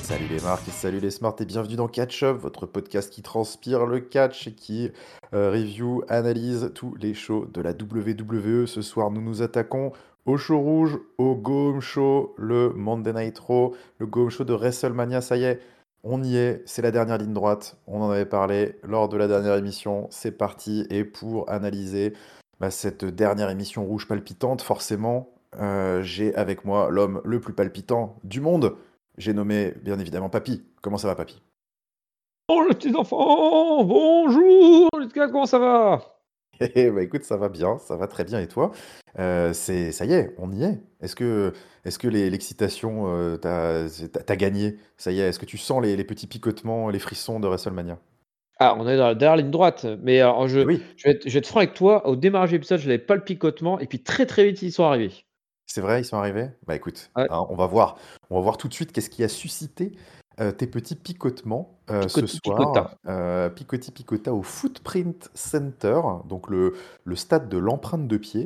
Salut les marques et salut les smarts et bienvenue dans Catch Up, votre podcast qui transpire le catch et qui review, analyse tous les shows de la WWE. Ce soir, nous nous attaquons au show rouge, au Go Home Show, le Monday Night Raw, le Go Home Show de WrestleMania. Ça y est, on y est, c'est la dernière ligne droite. On en avait parlé lors de la dernière émission. C'est parti. Et pour analyser cette dernière émission rouge palpitante, forcément, j'ai avec moi l'homme le plus palpitant du monde. J'ai nommé, bien évidemment, Papy. Comment ça va, Papy? Oh les petits enfants, bonjour les gars, comment ça va? Écoute, ça va bien, ça va très bien. Et toi? Ça y est, on y est. Est-ce que l'excitation, t'as gagné? Ça y est, est-ce que tu sens les petits picotements, les frissons de WrestleMania? Ah, on est dans la dernière ligne droite, mais alors Eh oui, je vais être franc avec toi, au démarrage de l'épisode, je n'avais pas le picotement et puis très, très vite, ils sont arrivés. c'est vrai, ils sont arrivés? Bah écoute, Ouais, hein, on va voir tout de suite qu'est-ce qui a suscité tes petits picotements ce picoti picota. soir. Picoti picota au Footprint Center, donc le stade de l'empreinte de pied.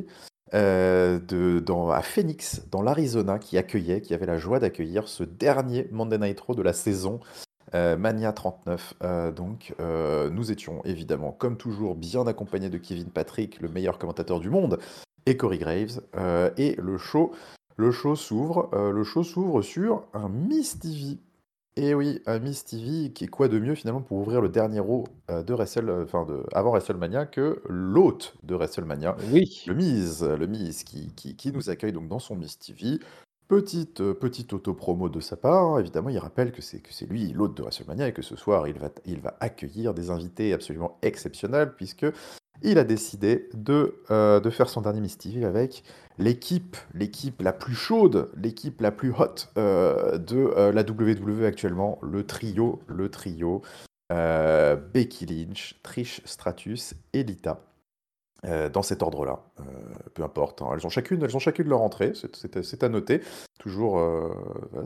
À Phoenix, dans l'Arizona, qui avait la joie d'accueillir ce dernier Monday Night Raw de la saison Mania 39. Nous étions évidemment, comme toujours, bien accompagnés de Kevin Patrick, le meilleur commentateur du monde, et Corey Graves. Et le show s'ouvre sur un Miss TV. Et oui, un Miss TV qui est quoi de mieux finalement pour ouvrir le dernier Raw avant WrestleMania que l'hôte de WrestleMania, Oui. le Miz qui nous accueille donc dans son Miss TV. Petite auto-promo de sa part, hein. Évidemment, il rappelle que c'est lui l'hôte de WrestleMania et que ce soir, il va accueillir des invités absolument exceptionnels puisque il a décidé de faire son dernier Miss TV avec l'équipe la plus chaude, l'équipe la plus hot de la WWE actuellement, le trio Becky Lynch, Trish Stratus et Lita. Dans cet ordre-là, peu importe, hein. Elles ont chacune leur entrée, c'est à noter. Toujours, voilà,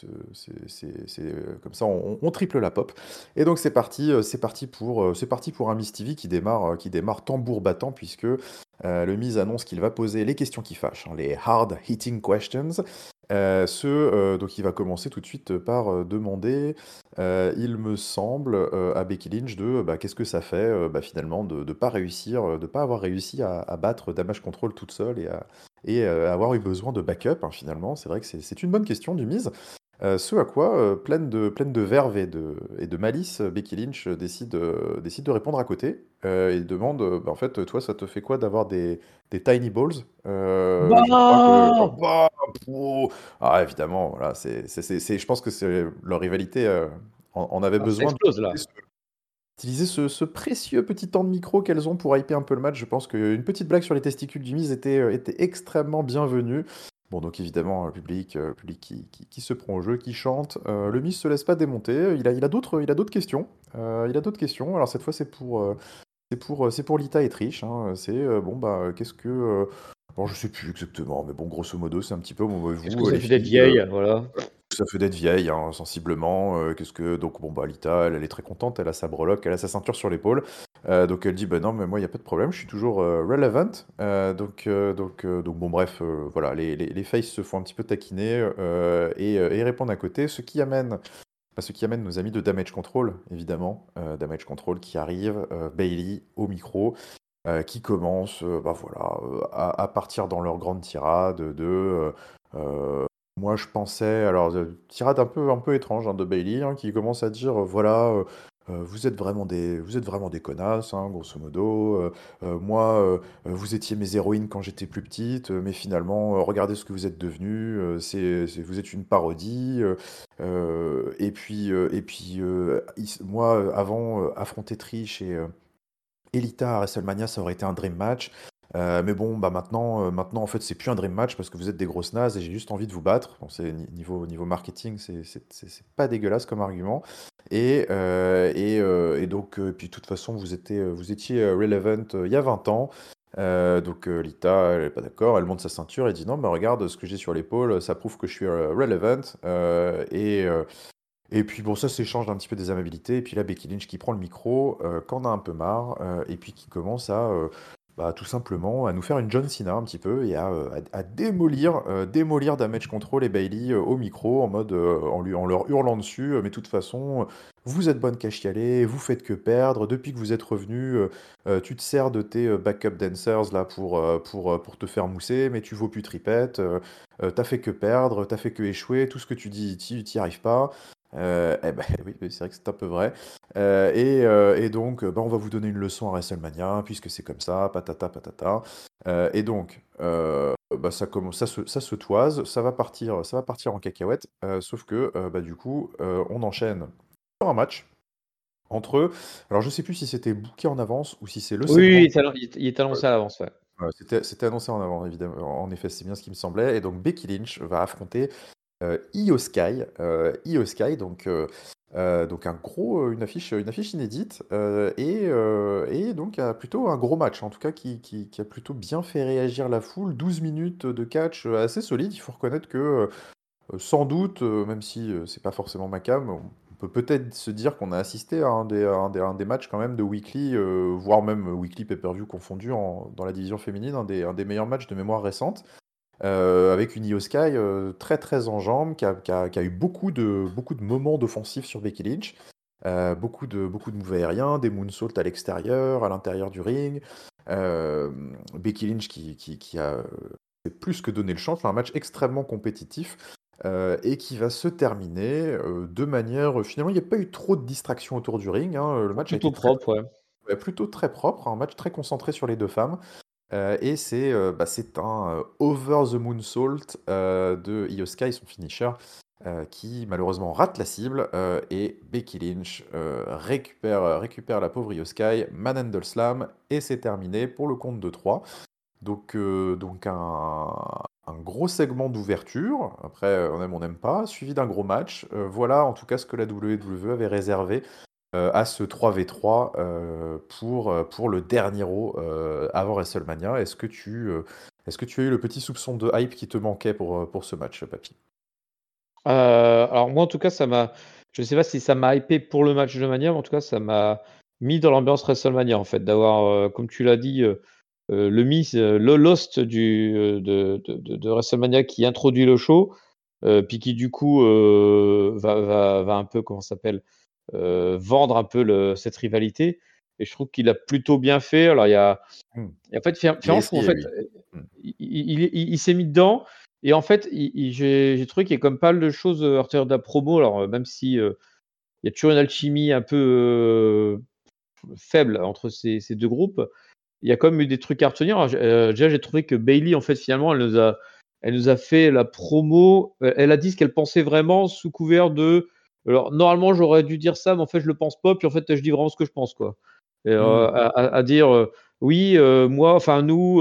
comme ça, on triple la pop. Et donc c'est parti pour un Miss TV qui démarre tambour battant, puisque le Miz annonce qu'il va poser les questions qui fâchent, hein, les hard hitting questions. Donc il va commencer tout de suite par demander, il me semble, à Becky Lynch qu'est-ce que ça fait finalement de pas réussir, de pas avoir réussi à battre Damage Control toute seule et avoir eu besoin de backup, hein, finalement. C'est vrai que c'est une bonne question du Miz. Ce à quoi, pleine de verve et de malice, Becky Lynch décide de répondre à côté, et demande, en fait, toi, ça te fait quoi d'avoir des tiny balls? Je crois que Bah! bah! Pouh! Ah évidemment, voilà, je pense que c'est leur rivalité, en avait Ah, ça besoin explose d'utiliser là. ce précieux petit temps de micro qu'elles ont pour hyper un peu le match. Je pense qu'une petite blague sur les testicules du Miz était extrêmement bienvenue. Bon, donc évidemment, le public qui se prend au jeu, qui chante. Le Miz se laisse pas démonter. Il a d'autres questions. Il a d'autres questions. Alors cette fois, c'est pour Lita et Trish, hein. Qu'est-ce que. Bon, je sais plus exactement, mais bon, grosso modo, c'est un petit peu, bon, Qu'est-ce que vous, ça les fait d'être filles, vieille? Voilà. ça fait d'être vieille, hein, sensiblement. Qu'est-ce que donc bon Lita, elle est très contente, elle a sa breloque, elle a sa ceinture sur l'épaule. Donc elle dit bah non mais moi il y a pas de problème, je suis toujours relevant. Donc bon bref, voilà, les faces se font un petit peu taquiner et répondent à côté, ce qui amène nos amis de Damage Control, évidemment. Damage Control qui arrive, Bayley au micro, qui commence à partir dans leur grande tirade moi je pensais, alors, tirade un peu étrange, hein, de Bayley, hein, qui commence à dire, voilà, vous êtes vraiment des connasses, hein, grosso modo. Moi, vous étiez mes héroïnes quand j'étais plus petite, mais finalement, regardez ce que vous êtes devenues, vous êtes une parodie. Moi, avant, affronter Trish et Lita à WrestleMania, ça aurait été un dream match. Mais bon, maintenant, en fait, c'est plus un dream match parce que vous êtes des grosses nazes et j'ai juste envie de vous battre. Bon, niveau marketing, c'est pas dégueulasse comme argument. Puis de toute façon, vous étiez relevant il y a 20 ans. Lita, elle est pas d'accord, elle monte sa ceinture et dit non, mais regarde ce que j'ai sur l'épaule, ça prouve que je suis relevant. Et puis bon, ça s'échange un petit peu des amabilités. Et puis là, Becky Lynch qui prend le micro, qu'en a un peu marre, et puis qui commence à Bah, tout simplement à nous faire une John Cena un petit peu et à démolir Damage Control et Bayley, au micro en mode, en leur hurlant dessus, «Mais de toute façon, vous êtes bonnes qu'à chialer, vous faites que perdre. Depuis que vous êtes revenus, tu te sers de tes, backup dancers là pour te faire mousser, mais tu vaux plus tripette, tu fait que perdre, t'as fait que échouer, tout ce que tu dis, tu y arrives pas». Et bah, oui, oui, c'est vrai que c'est un peu vrai. Et donc, bah, on va vous donner une leçon à WrestleMania, puisque c'est comme ça, patata patata. Et donc, bah, ça se toise, ça va partir en cacahuète, sauf que, bah, du coup, on enchaîne sur un match entre eux. Alors je sais plus si c'était booké en avance ou si c'est le Oui, oui, segment. il est annoncé à l'avance, ouais. C'était annoncé en avant, évidemment. En effet, c'est bien ce qui me semblait. Et donc Becky Lynch va affronter Io Sky. Io Sky, donc une affiche inédite, et donc plutôt un gros match, en tout cas qui a plutôt bien fait réagir la foule. 12 minutes de catch assez solide. Il faut reconnaître que sans doute, même si c'est pas forcément ma came, on peut peut-être se dire qu'on a assisté à un des matchs quand même de weekly, voire même weekly pay-per-view confondu dans la division féminine, un des meilleurs matchs de mémoire récente. Avec une Io Sky très très en jambes, qui a eu beaucoup de moments d'offensive sur Becky Lynch. Beaucoup de moves aériens, des moonsaults à l'extérieur, à l'intérieur du ring. Becky Lynch qui a fait plus que donné le change, un match extrêmement compétitif, et qui va se terminer de manière. Finalement, il n'y a pas eu trop de distractions autour du ring, hein. Le match a été Plutôt propre, ouais. ouais, plutôt très propre, un match très concentré sur les deux femmes. Et c'est un over the moonsault de Io Sky, son finisher, qui malheureusement rate la cible, et Becky Lynch récupère la pauvre Io Sky, Manhandle Slam, et c'est terminé pour le compte de 3. Donc un gros segment d'ouverture, après on aime, on n'aime pas, suivi d'un gros match. Voilà en tout cas ce que la WWE avait réservé à ce 3v3 pour le dernier Raw avant WrestleMania. Est-ce que tu as eu le petit soupçon de hype qui te manquait pour ce match, Papy? Alors moi, en tout cas, je sais pas si ça m'a hypé pour le match de Mania, mais en tout cas, ça m'a mis dans l'ambiance WrestleMania, en fait, d'avoir, comme tu l'as dit, le Lost de WrestleMania qui introduit le show, puis qui du coup, va un peu, comment ça s'appelle? Vendre un peu cette rivalité et je trouve qu'il a plutôt bien fait. Alors il y a Mmh. et en fait, Il a finalement, je trouve en essayé, fait, lui. Mmh. il s'est mis dedans et en fait, j'ai trouvé qu'il y a comme pas mal de choses, à l'intérieur de la promo. Alors, même si, il y a toujours une alchimie un peu, faible entre ces 2 groupes, il y a quand même eu des trucs à retenir. Alors déjà, j'ai trouvé que Bayley, en fait, finalement, elle nous a fait la promo, elle a dit ce qu'elle pensait vraiment sous couvert de alors normalement, j'aurais dû dire ça, mais en fait, je le pense pas, puis en fait, je dis vraiment ce que je pense, quoi. Et Mmh. à dire, «Oui, moi enfin nous,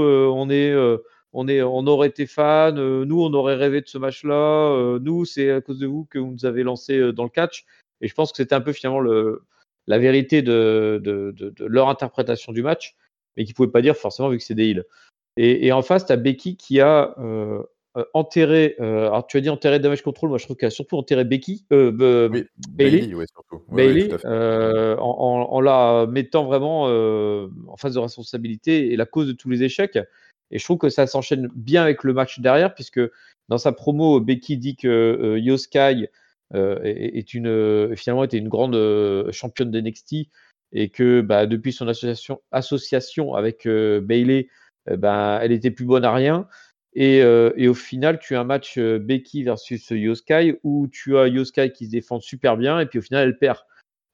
on aurait été fans, nous, on aurait rêvé de ce match-là, nous, c'est à cause de vous que vous nous avez lancés, dans le catch» et je pense que c'était un peu finalement la vérité de leur interprétation du match mais qu'ils pouvaient pas dire forcément vu que c'est des heels. Et en face, tu as Becky qui a, enterré, alors tu as dit enterré Damage Control, moi je trouve qu'elle a surtout enterré Becky, Oui, Bayley Bayley, ouais, surtout. Oui, oui, tout Bayley, à fait. en la mettant vraiment, en face de responsabilité et la cause de tous les échecs et je trouve que ça s'enchaîne bien avec le match derrière puisque dans sa promo, Becky dit que, Io Sky, est une, finalement était une grande, championne d'NXT et que, bah, depuis son association avec, Bayley, ben, elle était plus bonne à rien et au final, tu as un match, Becky versus Io Sky où tu as Io Sky qui se défend super bien et puis au final, elle perd.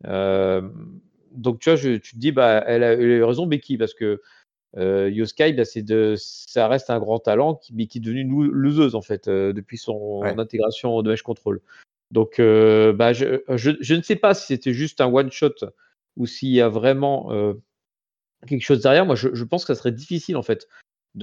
Donc tu vois, tu te dis, bah, elle a eu raison Becky parce que, Io Sky, bah, ça reste un grand talent mais qui est devenue une loseuse en fait, depuis son Ouais. intégration au Damage Control. Donc bah, je ne sais pas si c'était juste un one shot ou s'il y a vraiment, quelque chose derrière. Moi, je pense que ça serait difficile en fait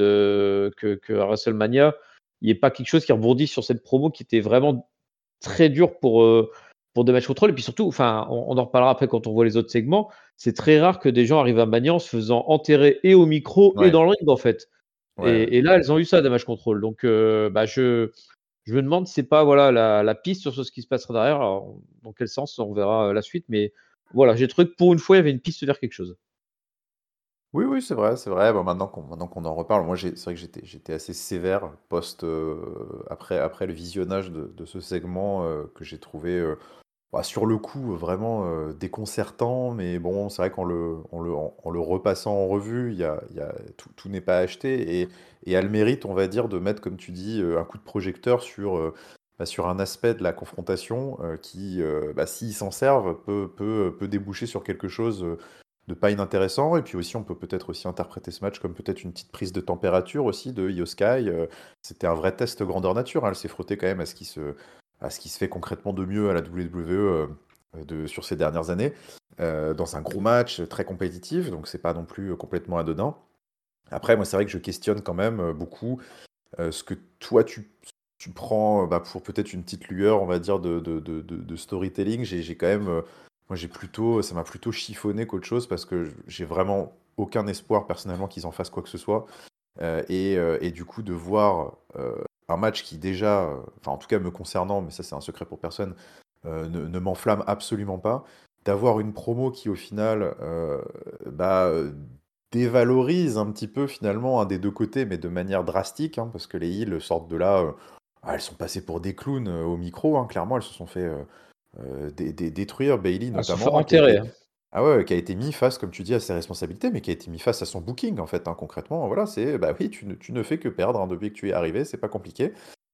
qu'à WrestleMania, il y ait pas quelque chose qui rebondisse sur cette promo qui était vraiment très dur pour des matchs contrôle et puis surtout, enfin, on en reparlera après quand on voit les autres segments, c'est très rare que des gens arrivent à Mania en se faisant enterrer et au micro et Ouais, dans le ring, en fait ouais, ouais. et là, elles ont eu ça, des matchs contrôle donc bah, je me demande si c'est pas, voilà, la piste sur ce qui se passera derrière. Alors, dans quel sens, on verra, la suite mais voilà, j'ai trouvé que pour une fois, il y avait une piste vers quelque chose. Oui, oui, c'est vrai, c'est vrai. Bon, maintenant qu'on en reparle, moi, c'est vrai que j'étais assez sévère après le visionnage de ce segment que j'ai trouvé, bah, sur le coup, vraiment déconcertant. Mais bon, c'est vrai qu'en le repassant en revue, tout n'est pas acheté et a le mérite, on va dire, de mettre, comme tu dis, un coup de projecteur sur un aspect de la confrontation qui, bah, s'ils s'en servent, peut déboucher sur quelque chose de pas inintéressant. Et puis aussi, on peut peut-être aussi interpréter ce match comme peut-être une petite prise de température aussi de Io Sky. C'était un vrai test grandeur nature, hein. Elle s'est frottée quand même à ce qui se fait concrètement de mieux à la WWE sur ces dernières années, dans un gros match très compétitif, donc c'est pas non plus complètement anodin. Après, moi, c'est vrai que je questionne quand même beaucoup ce que toi tu prends bah, pour peut-être une petite lueur, on va dire, de storytelling. J'ai quand même, moi, ça m'a plutôt chiffonné qu'autre chose parce que j'ai vraiment aucun espoir personnellement qu'ils en fassent quoi que ce soit. Et du coup, de voir un match qui déjà, enfin en tout cas me concernant, mais ça c'est un secret pour personne, ne m'enflamme absolument pas, d'avoir une promo qui au final bah, dévalorise un petit peu finalement un des deux côtés, mais de manière drastique, hein, parce que les heels sortent de là, elles sont passées pour des clowns au micro, hein, clairement, elles se sont fait détruire, Bailey Elle se fait notamment, hein, enterrer, hein. ah ouais, ouais, qui a été mis face, comme tu dis, à ses responsabilités, mais qui a été mis face à son booking, en fait, hein, concrètement. Voilà, bah oui, tu ne fais que perdre hein, depuis que tu es arrivé, c'est pas compliqué.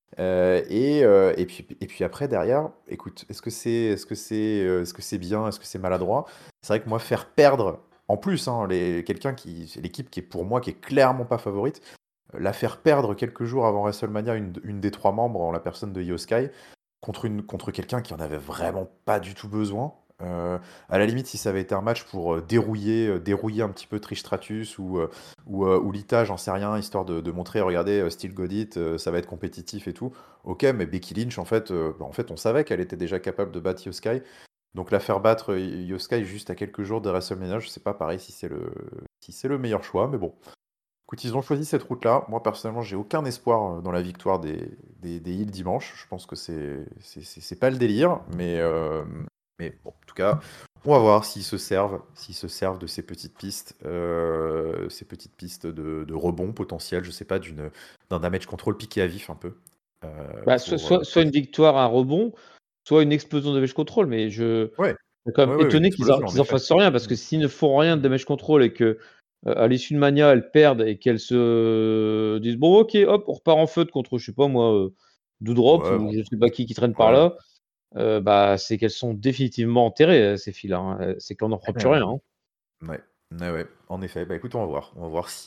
Et puis après, derrière, écoute, est-ce que c'est bien, est-ce que c'est maladroit? C'est vrai que moi, faire perdre, en plus, hein, c'est l'équipe qui est pour moi, qui est clairement pas favorite, la faire perdre quelques jours avant WrestleMania, une des trois membres, en la personne de Io Sky, contre quelqu'un qui en avait vraiment pas du tout besoin. À la limite, si ça avait été un match pour dérouiller un petit peu Trish Stratus ou Lita, j'en sais rien, histoire de montrer, regardez, Still Got It, ça va être compétitif et tout. Ok, mais Becky Lynch, en fait, on savait qu'elle était déjà capable de battre Io Sky. Donc la faire battre Io Sky juste à quelques jours de WrestleMania, je sais pas pareil si c'est le meilleur choix, mais bon. Écoute, ils ont choisi cette route-là. Moi, personnellement, j'ai aucun espoir dans la victoire des Heels dimanche. Je pense que c'est pas le délire, mais bon, en tout cas, on va voir s'ils se servent de ces petites pistes de rebond potentiel, je sais pas, d'un damage control piqué à vif un peu. Bah, soit Pour, soit soit une victoire, un rebond, soit une explosion de damage control, mais je Ouais, suis quand même ouais, ouais, une étonné qu'ils en explosion, en qu'ils en effet. fassent rien parce Mm. que s'ils ne font rien de damage control et que, à l'issue de Mania, elles perdent et qu'elles se disent: «Bon OK, hop, on repart en feud contre, je sais pas moi, Doudrop Ouais, ou bon, je sais pas qui traîne par ouais. là», bah, c'est qu'elles sont définitivement enterrées, ces filles-là, hein, c'est qu'on n'en fera plus rien, hein. Ouais, ouais, ouais, en effet. Bah écoute, on va voir. On va voir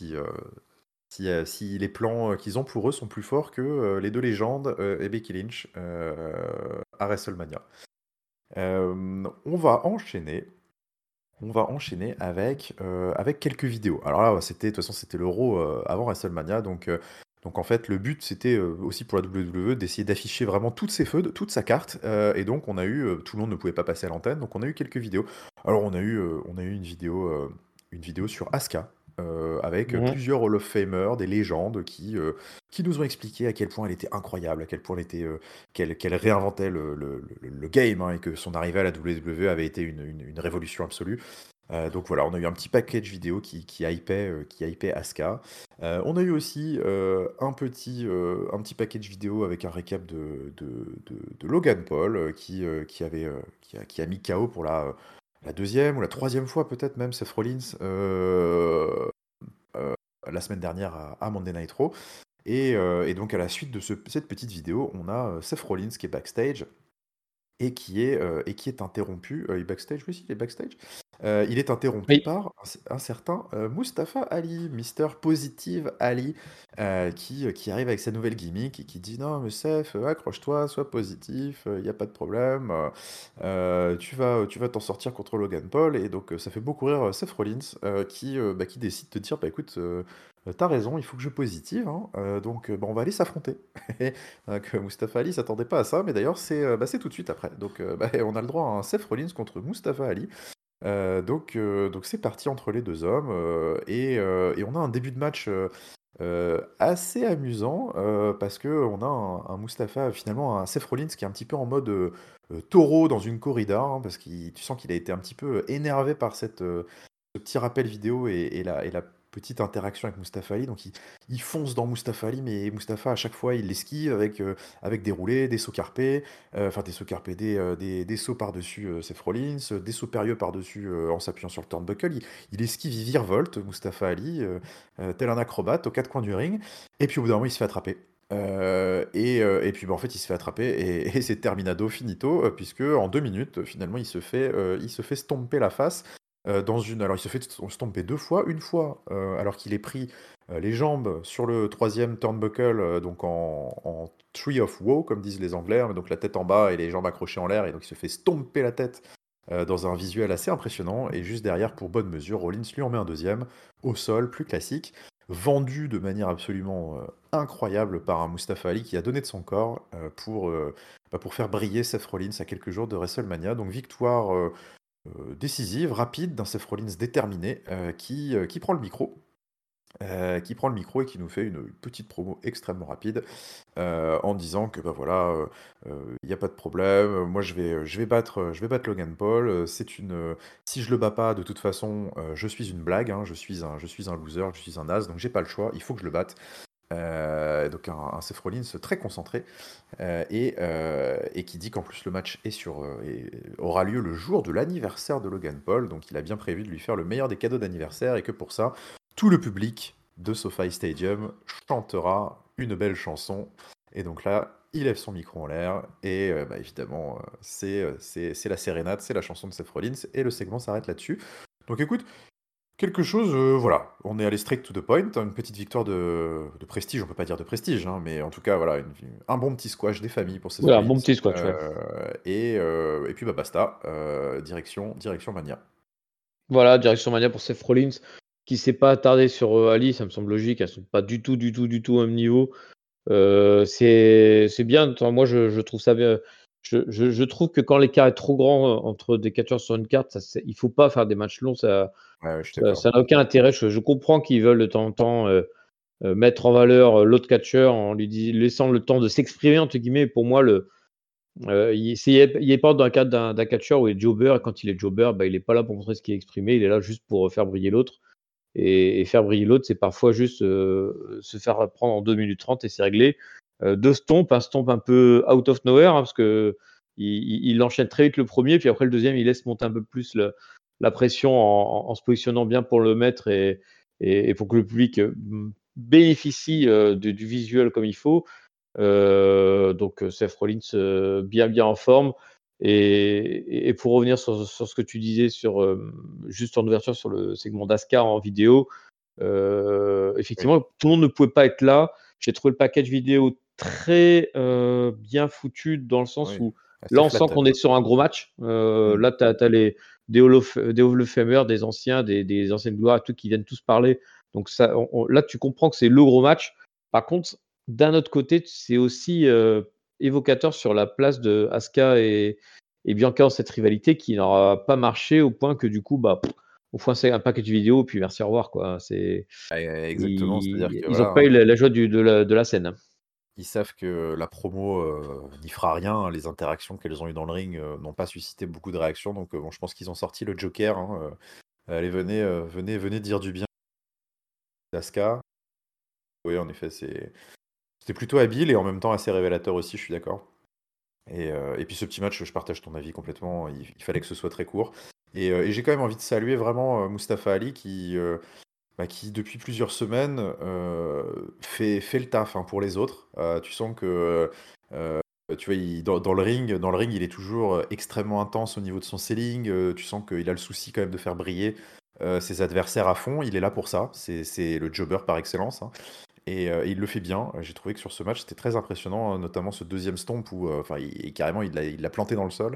si les plans qu'ils ont pour eux sont plus forts que les deux légendes et Becky Lynch à WrestleMania. On va enchaîner. On va enchaîner avec quelques vidéos. Alors là, de toute façon, c'était l'Euro avant WrestleMania. Donc en fait, le but, c'était aussi pour la WWE d'essayer d'afficher vraiment toutes ses feuds, toute sa carte. Et donc, tout le monde ne pouvait pas passer à l'antenne. Donc, on a eu quelques vidéos. Alors, on a eu une vidéo sur Asuka. Avec Mmh. plusieurs Hall of Famers, des légendes qui nous ont expliqué à quel point elle était incroyable, à quel point qu'elle réinventait le game, hein, et que son arrivée à la WWE avait été une révolution absolue. Donc voilà, on a eu un petit package vidéo qui hypait Asuka. On a eu aussi un petit package vidéo avec un récap de Logan Paul qui a mis KO pour la deuxième ou la troisième fois peut-être même Seth Rollins euh, la semaine dernière à Monday Night Raw. Et donc à la suite de cette petite vidéo, on a Seth Rollins qui est backstage et qui est interrompu. Il est backstage, oui, si, il est backstage. Il est interrompu Oui. par un certain Mustafa Ali, Mister Positive Ali, qui arrive avec sa nouvelle gimmick et qui dit non, mais Seth, accroche-toi, sois positif, il n'y a pas de problème, tu vas t'en sortir contre Logan Paul. Et donc, ça fait beaucoup rire Seth Rollins qui décide de dire bah écoute, t'as raison, il faut que je positive, hein, donc bah, on va aller s'affronter. Donc, Mustafa Ali s'attendait pas à ça, mais d'ailleurs, c'est tout de suite après. Donc, bah, on a le droit à un Seth Rollins contre Mustafa Ali. Donc c'est parti entre les deux hommes. Et on a un début de match assez amusant parce qu'on a un Mustafa, finalement, un Seth Rollins qui est un petit peu en mode taureau dans une corrida, hein, parce que tu sens qu'il a été un petit peu énervé ce petit rappel vidéo et la petite interaction avec Mustafa Ali. Donc il fonce dans Mustafa Ali, mais Mustafa, à chaque fois, il l'esquive avec des roulés, des sauts carpés, enfin des sauts carpés, des sauts par-dessus Seth Rollins, des sauts périlleux par-dessus en s'appuyant sur le turnbuckle. Il esquive, il virevolte, Mustafa Ali, tel un acrobate aux quatre coins du ring. Et puis au bout d'un moment, il se fait attraper. Et puis bah, en fait, il se fait attraper et c'est terminado finito, puisque en 2 minutes, finalement, il se fait stomper la face alors il se fait stomper 2 fois. Une fois, alors qu'il est pris les jambes sur le troisième turnbuckle, donc en Tree of Woe, comme disent les Anglais, hein, donc la tête en bas et les jambes accrochées en l'air, et donc il se fait stomper la tête dans un visuel assez impressionnant. Et juste derrière, pour bonne mesure, Rollins lui en met un deuxième, au sol, plus classique, vendu de manière absolument incroyable par un Mustafa Ali qui a donné de son corps pour faire briller Seth Rollins à quelques jours de WrestleMania. Donc victoire décisive, rapide, d'un Seth Rollins déterminé qui prend le micro. Et qui nous fait une petite promo extrêmement rapide en disant que bah voilà, il n'y a pas de problème, moi je vais battre Logan Paul, si je le bats pas de toute façon, je suis une blague, hein, je suis un loser, je suis un as, donc j'ai pas le choix, il faut que je le batte. Donc un Seth Rollins très concentré et qui dit qu'en plus le match aura lieu le jour de l'anniversaire de Logan Paul, donc il a bien prévu de lui faire le meilleur des cadeaux d'anniversaire et que pour ça, tout le public de SoFi Stadium chantera une belle chanson. Et donc là, il lève son micro en l'air et bah, évidemment, c'est la sérénade, c'est la chanson de Seth Rollins et le segment s'arrête là-dessus. Donc écoute, quelque chose, voilà, on est allé straight to the point, hein, une petite victoire de prestige, on peut pas dire de prestige, hein, mais en tout cas, voilà, un bon petit squash des familles pour Seth Voilà, un Rollins. bon petit squash, ouais. Et puis bah basta, direction Mania. Voilà, direction Mania pour Seth Rollins, qui s'est pas attardé sur Ali, ça me semble logique. Elles sont pas du tout, du tout, du tout au même niveau. C'est bien. Attends, moi, je trouve ça bien. Je trouve que quand l'écart est trop grand entre des catcheurs sur une carte, il faut pas faire des matchs longs. Ouais, ouais, je suis Ça d'accord. ça n'a aucun intérêt. Je comprends qu'ils veulent de temps en temps mettre en valeur l'autre catcheur en laissant le temps de s'exprimer, entre guillemets. Pour moi, il est pas dans le cadre d'un catcheur où il est jobber, et quand il est jobber, bah, il est pas là pour montrer ce qu'il est exprimé, il est là juste pour faire briller l'autre. Et faire briller l'autre, c'est parfois juste se faire prendre en 2 minutes 30 et c'est réglé. 2 stompes, un stomp un peu out of nowhere, hein, parce qu'il enchaîne très vite le premier, puis après le deuxième, il laisse monter un peu plus la pression en se positionnant bien pour le mettre et pour que le public bénéficie du visuel comme il faut. Donc Seth Rollins bien en forme. Et pour revenir sur ce que tu disais juste en ouverture sur le segment d'Asuka en vidéo, Oui, effectivement, tout le monde ne pouvait pas être là. J'ai trouvé le package vidéo très bien foutu dans le sens oui, où là, assez on sent qu'on flatteur. est sur un gros match. Mm. Là, tu as des Hall of Famers, des anciens, des anciennes gloires, tout qui viennent tous parler. Donc ça, là, tu comprends que c'est le gros match. Par contre, d'un autre côté, c'est aussi évocateur sur la place de Asuka et Bianca dans cette rivalité qui n'aura pas marché au point que du coup, bah, on fait un package vidéo, puis merci, au revoir, quoi. Exactement, c'est-à-dire que Ils ont voilà, pas eu hein, la joie de la scène. ils savent que la promo n'y fera rien, hein, les interactions qu'elles ont eues dans le ring n'ont pas suscité beaucoup de réactions, donc bon, je pense qu'ils ont sorti le Joker, hein, allez, venez dire du bien d'Asuka. Oui, en effet, c'était plutôt habile et en même temps assez révélateur aussi, je suis d'accord. Et puis ce petit match, je partage ton avis complètement, il fallait que ce soit très court. Et j'ai quand même envie de saluer vraiment Mustafa Ali qui depuis plusieurs semaines fait le taf hein, pour les autres. Tu sens que tu vois, dans le ring, il est toujours extrêmement intense au niveau de son selling. Tu sens qu'il a le souci quand même de faire briller ses adversaires à fond. Il est là pour ça. C'est le jobber par excellence, hein. Et il le fait bien. J'ai trouvé que sur ce match, c'était très impressionnant, hein, notamment ce deuxième stomp où enfin, carrément, il l'a planté dans le sol.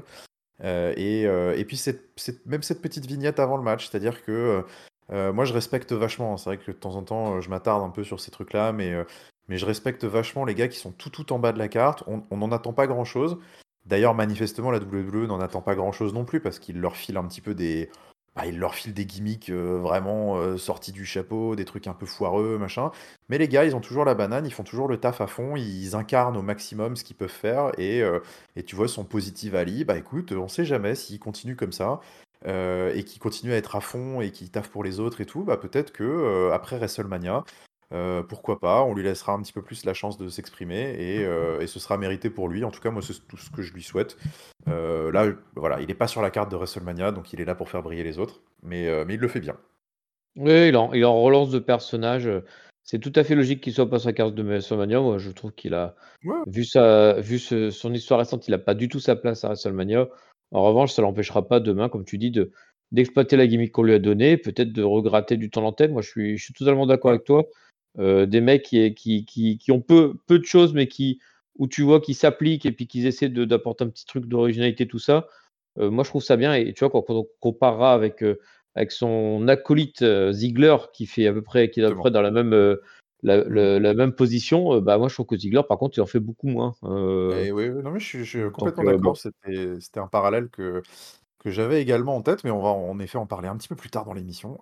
Et puis même cette petite vignette avant le match, c'est-à-dire que moi je respecte vachement, hein. C'est vrai que de temps en temps je m'attarde un peu sur ces trucs-là, mais je respecte vachement les gars qui sont tout en bas de la carte. On n'en attend pas grand-chose. D'ailleurs, manifestement, la WWE n'en attend pas grand-chose non plus parce qu'il leur file un petit peu il leur file des gimmicks vraiment sortis du chapeau, des trucs un peu foireux, machin. Mais les gars, ils ont toujours la banane, ils font toujours le taf à fond, ils incarnent au maximum ce qu'ils peuvent faire et tu vois son positif Ali, bah écoute, on sait jamais s'il continue comme ça. et qui continue à être à fond et qui taffe pour les autres et tout, bah, peut-être que, après WrestleMania, pourquoi pas, on lui laissera un petit peu plus la chance de s'exprimer et ce sera mérité pour lui. En tout cas, moi, c'est tout ce que je lui souhaite. Là, voilà, il est pas sur la carte de WrestleMania, donc il est là pour faire briller les autres, mais il le fait bien. Oui, il est en relance de personnage, c'est tout à fait logique qu'il soit pas sur la carte de WrestleMania. Moi, je trouve qu'il a Ouais, vu son histoire récente, il a pas du tout sa place à WrestleMania. En revanche, ça l'empêchera pas demain, comme tu dis, d'exploiter la gimmick qu'on lui a donnée, peut-être de regratter du temps d'antenne. Moi, je suis totalement d'accord ouais, avec toi. Des mecs qui ont peu de choses, mais où tu vois qu'ils s'appliquent et puis qu'ils essaient d'apporter un petit truc d'originalité, tout ça. Moi, je trouve ça bien et tu vois, quand on comparera avec son acolyte, Ziggler qui est à peu près exactement. dans Mmh. la même position, bah, moi, je trouve que Ziggler, par contre, il en fait beaucoup moins, Et oui, oui, non, mais je suis donc complètement d'accord. bon. C'était un parallèle que j'avais également en tête, mais on va en effet en parler un petit peu plus tard dans l'émission.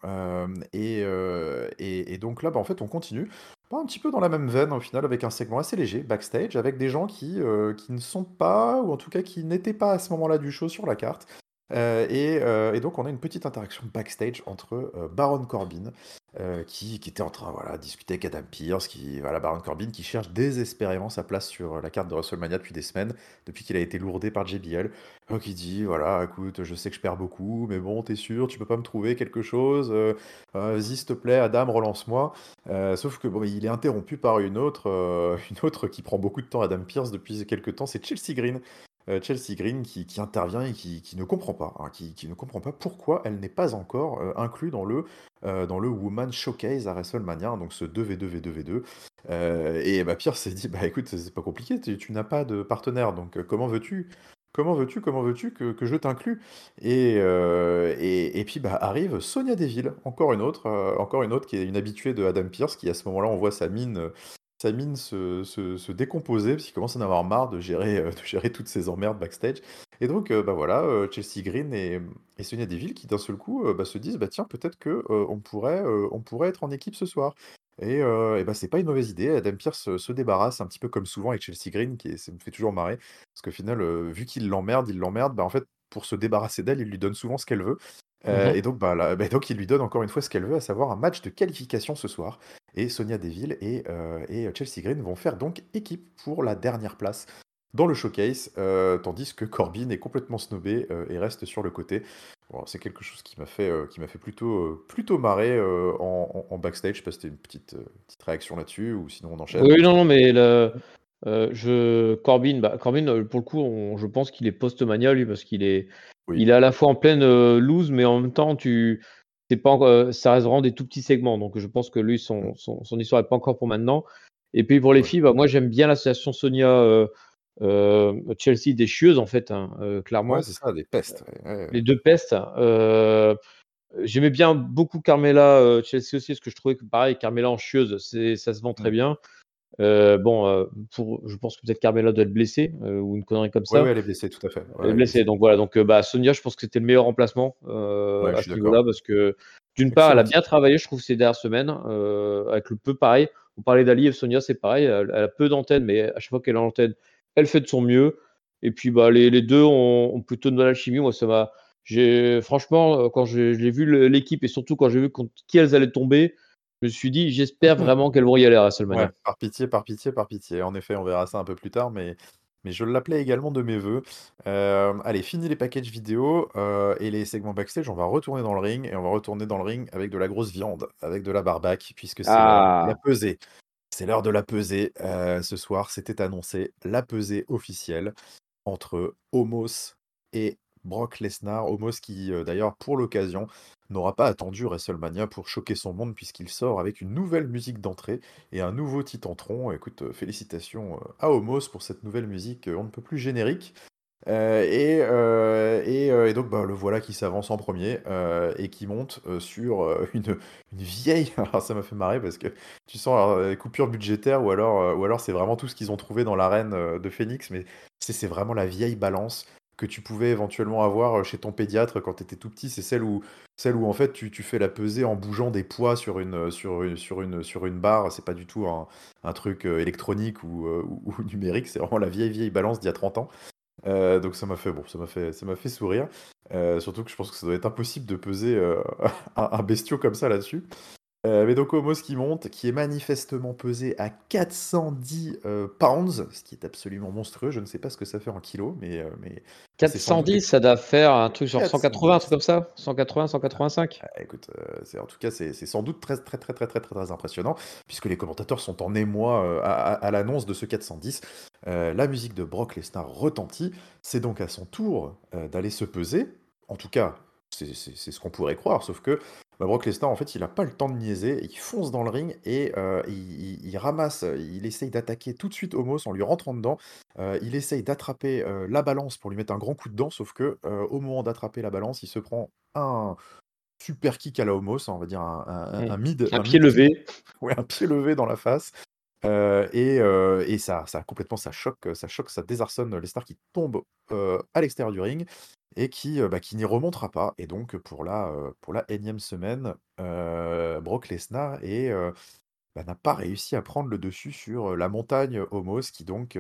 Et donc là, bah, en fait, on continue. Pas un petit peu dans la même veine, au final, avec un segment assez léger, backstage, avec des gens qui ne sont pas, ou en tout cas qui n'étaient pas à ce moment-là du show sur la carte. Et donc, on a une petite interaction backstage entre Baron Corbin, qui était en train, voilà, de discuter avec Adam Pearce, voilà, Baron Corbin qui cherche désespérément sa place sur la carte de WrestleMania depuis des semaines, depuis qu'il a été lourdé par JBL. Donc il dit, voilà, écoute, je sais que je perds beaucoup, mais bon, t'es sûr, tu peux pas me trouver quelque chose? Vas-y, s'il te plaît, Adam, relance-moi. Sauf que bon, il est interrompu par une autre qui prend beaucoup de temps, Adam Pearce, depuis quelques temps, c'est Chelsea Green. Chelsea Green qui intervient et qui ne comprend pas, hein, qui ne comprend pas pourquoi elle n'est pas encore inclue dans le Woman Showcase à WrestleMania, donc ce 2v2v2v2. Et bah, Pierce s'est dit, bah écoute, c'est pas compliqué, tu n'as pas de partenaire, donc comment veux-tu que je t'inclue? Et puis bah, arrive Sonia Deville, encore une autre qui est une habituée de Adam Pearce, qui à ce moment-là, on voit sa mine se décomposer, parce qu'il commence à en avoir marre de gérer toutes ces emmerdes backstage. Et donc, bah voilà, Chelsea Green et Sonia Deville qui d'un seul coup bah, se disent, bah tiens, peut-être que on pourrait être en équipe ce soir. Et bah, c'est pas une mauvaise idée. Adam Pearce se débarrasse un petit peu comme souvent avec Chelsea Green, ça me fait toujours marrer. Parce qu'au final, vu qu'il l'emmerde, bah, en fait, pour se débarrasser d'elle, il lui donne souvent ce qu'elle veut. Mmh. Et donc, donc, il lui donne encore une fois ce qu'elle veut, à savoir un match de qualification ce soir. Et Sonia Deville et Chelsea Green vont faire donc équipe pour la dernière place dans le showcase, tandis que Corbin est complètement snobé et reste sur le côté. Bon, c'est quelque chose qui m'a fait plutôt marrer en backstage. Je sais pas si c'était une petite réaction là-dessus ou sinon on enchaîne. Oui, non, non, mais Corbin, pour le coup, je pense qu'il est post-mania lui parce Oui, il est à la fois en pleine, loose, mais en même temps c'est pas enc ça reste vraiment des tout petits segments, donc je pense que lui mm, son histoire est pas encore pour maintenant. Et puis pour les ouais. filles, bah, moi j'aime bien l'association Sonia, Chelsea des chieuses en fait, hein, Ouais, clairement. c'est ça, des pestes. Ouais, ouais, ouais. Les 2 pestes, j'aimais bien beaucoup Carmella, Chelsea aussi parce que je trouvais que pareil Carmella en chieuse, ça se vend très Mm. bien. Bon, je pense que peut-être Carmella doit être blessée, ou une connerie comme Ouais, ouais, ça. elle est blessée, tout à fait. Ouais, Elle est elle est blessée, blessée. donc voilà, donc bah, Sonia, je pense que c'était le meilleur remplacement, Ouais, je à suis ce niveau-là d'accord. parce que d'une part, elle a Excellent bien titre. travaillé, je trouve, ces dernières semaines, avec le peu pareil. On parlait d'Ali et Sonia, c'est pareil, elle a peu d'antenne, mais à chaque fois qu'elle est en antenne, elle fait de son mieux. Et puis, bah, les 2 ont plutôt de l'alchimie. Moi, ça m'a j'ai franchement, quand j'ai vu l'équipe et surtout quand j'ai vu contre qui elles allaient tomber, je me suis dit: «J'espère vraiment qu'elles vont y aller à Ouais, WrestleMania». par pitié, par pitié, par pitié. En effet, on verra ça un peu plus tard, mais je l'appelais également de mes vœux. Allez, fini les packages vidéo et les segments backstage, on va retourner dans le ring et on va retourner dans le ring avec de la grosse viande, avec de la barbaque, puisque c'est l'heure de la Ah! pesée. C'est l'heure de la pesée. Ce soir, c'était annoncé la pesée officielle entre Omos et Brock Lesnar. Omos qui, d'ailleurs, pour l'occasion, n'aura pas attendu WrestleMania pour choquer son monde puisqu'il sort avec une nouvelle musique d'entrée et un nouveau Titantron. Écoute, félicitations à Omos pour cette nouvelle musique on ne peut plus générique. Et donc bah, le voilà qui s'avance en premier et qui monte sur une vieille. Alors ça m'a fait marrer parce que tu sens coupure budgétaire ou alors c'est vraiment tout ce qu'ils ont trouvé dans l'arène de Phoenix, mais c'est vraiment la vieille balance que tu pouvais éventuellement avoir chez ton pédiatre quand tu étais tout petit. C'est celle où en fait tu fais la pesée en bougeant des poids sur une barre. C'est pas du tout un truc électronique ou numérique, c'est vraiment la vieille balance d'il y a 30 ans. Donc ça m'a fait sourire. Surtout que je pense que ça doit être impossible de peser un bestiau comme ça là-dessus. Mais donc Homos qui monte, qui est manifestement pesé à 410 pounds, ce qui est absolument monstrueux. Je ne sais pas ce que ça fait en kilos, mais c'est sans doute 410, ça doit faire un truc genre 180, un truc 410. comme ça? 180, 185? Écoute, en tout cas, c'est sans doute très, très, très, très, très, très, très impressionnant, puisque les commentateurs sont en émoi à l'annonce de ce 410. La musique de Brock Lesnar retentit. C'est donc à son tour d'aller se peser. En tout cas, c'est ce qu'on pourrait croire, sauf que Brock Lesnar, en fait, il n'a pas le temps de niaiser. Il fonce dans le ring et il ramasse, il essaye d'attaquer tout de suite Omos en lui rentrant dedans. Il essaye d'attraper la balance pour lui mettre un grand coup dedans, sauf que au moment d'attraper la balance, il se prend un super kick à la Homos, on va dire Mmh. Un un pied mid kick, levé. ouais, un pied levé dans la face. Et ça complètement, ça choque, ça désarçonne Lesnar qui tombe à l'extérieur du ring et qui n'y remontera pas. Et donc pour la énième semaine, Brock Lesnar n'a pas réussi à prendre le dessus sur la montagne Homos qui donc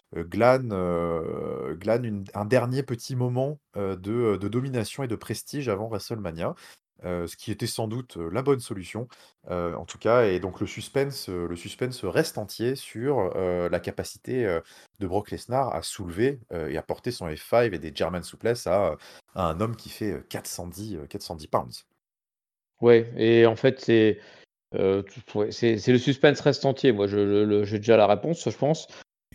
glane un dernier petit moment de domination et de prestige avant WrestleMania. Ce qui était sans doute la bonne solution, en tout cas, et donc le suspense reste entier sur la capacité de Brock Lesnar à soulever et à porter son F5 et des German Suplesses à un homme qui fait 410 pounds. Ouais, et en fait, tout ouais, c'est le suspense reste entier. Moi, je le j'ai déjà la réponse, je pense.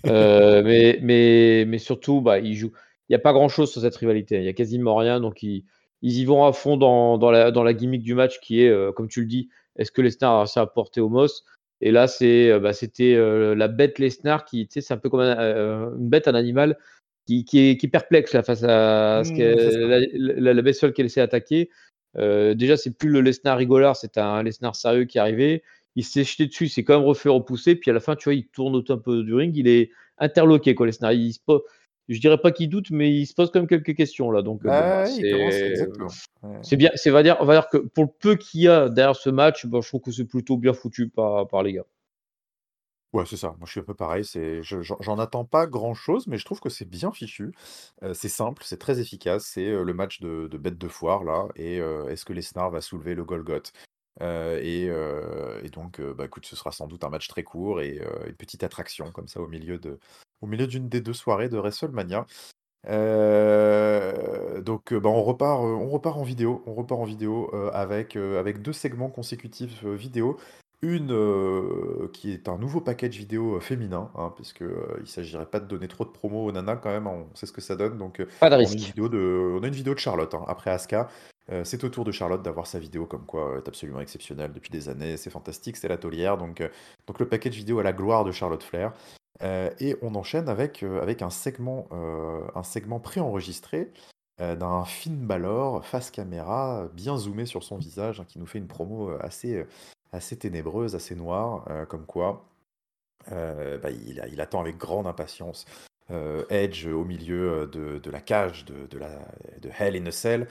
Mais surtout, bah, il y a pas grand-chose sur cette rivalité. Il y a quasiment rien, donc ils y vont à fond dans la gimmick du match qui est, comme tu le dis, est-ce que Lesnar a réussi à porter Omos? Et là, c'était, la bête Lesnar qui, tu sais, c'est un peu comme une bête, un animal qui est perplexe là face à ce que Mmh, c'est ça. la bestiole qu'elle essaie d'attaquer. Déjà, c'est plus le Lesnar rigolard, c'est un Lesnar sérieux qui est arrivé. Il s'est jeté dessus, il s'est quand même refait repousser, puis à la fin, tu vois, il tourne autour un peu du ring, il est interloqué quoi, Lesnar. Je dirais pas qu'il doute, mais il se pose quand même quelques questions là, donc bon, bah, Bah, ouais, il commence exactement. Ouais. c'est bien, on va dire que pour le peu qu'il y a derrière ce match, bah, je trouve que c'est plutôt bien foutu par les gars. Ouais, c'est ça. Moi, je suis un peu pareil. J'en attends pas grand-chose, mais je trouve que c'est bien fichu. C'est simple, c'est très efficace. C'est le match de bête de foire, là. Et est-ce que Lesnar va soulever le Golgoth? Et donc, bah, écoute, ce sera sans doute un match très court et une petite attraction, comme ça, au milieu d'une des deux soirées de WrestleMania. Donc, bah, on repart en vidéo. On repart en vidéo avec deux segments consécutifs vidéo. Une qui est un nouveau package vidéo féminin, hein, puisque il s'agirait pas de donner trop de promo aux nanas quand même, hein, on sait ce que ça donne. Donc, Pas de on a risque. on a une vidéo de Charlotte hein, après Asuka. C'est au tour de Charlotte d'avoir sa vidéo comme quoi elle est absolument exceptionnelle depuis des années. C'est fantastique, c'est la taulière. Donc le package vidéo à la gloire de Charlotte Flair. Et on enchaîne avec un segment préenregistré d'un Finn Balor face caméra, bien zoomé sur son visage, hein, qui nous fait une promo assez ténébreuse, assez noire, comme quoi bah, il attend avec grande impatience Edge au milieu de la cage de Hell in a Cell,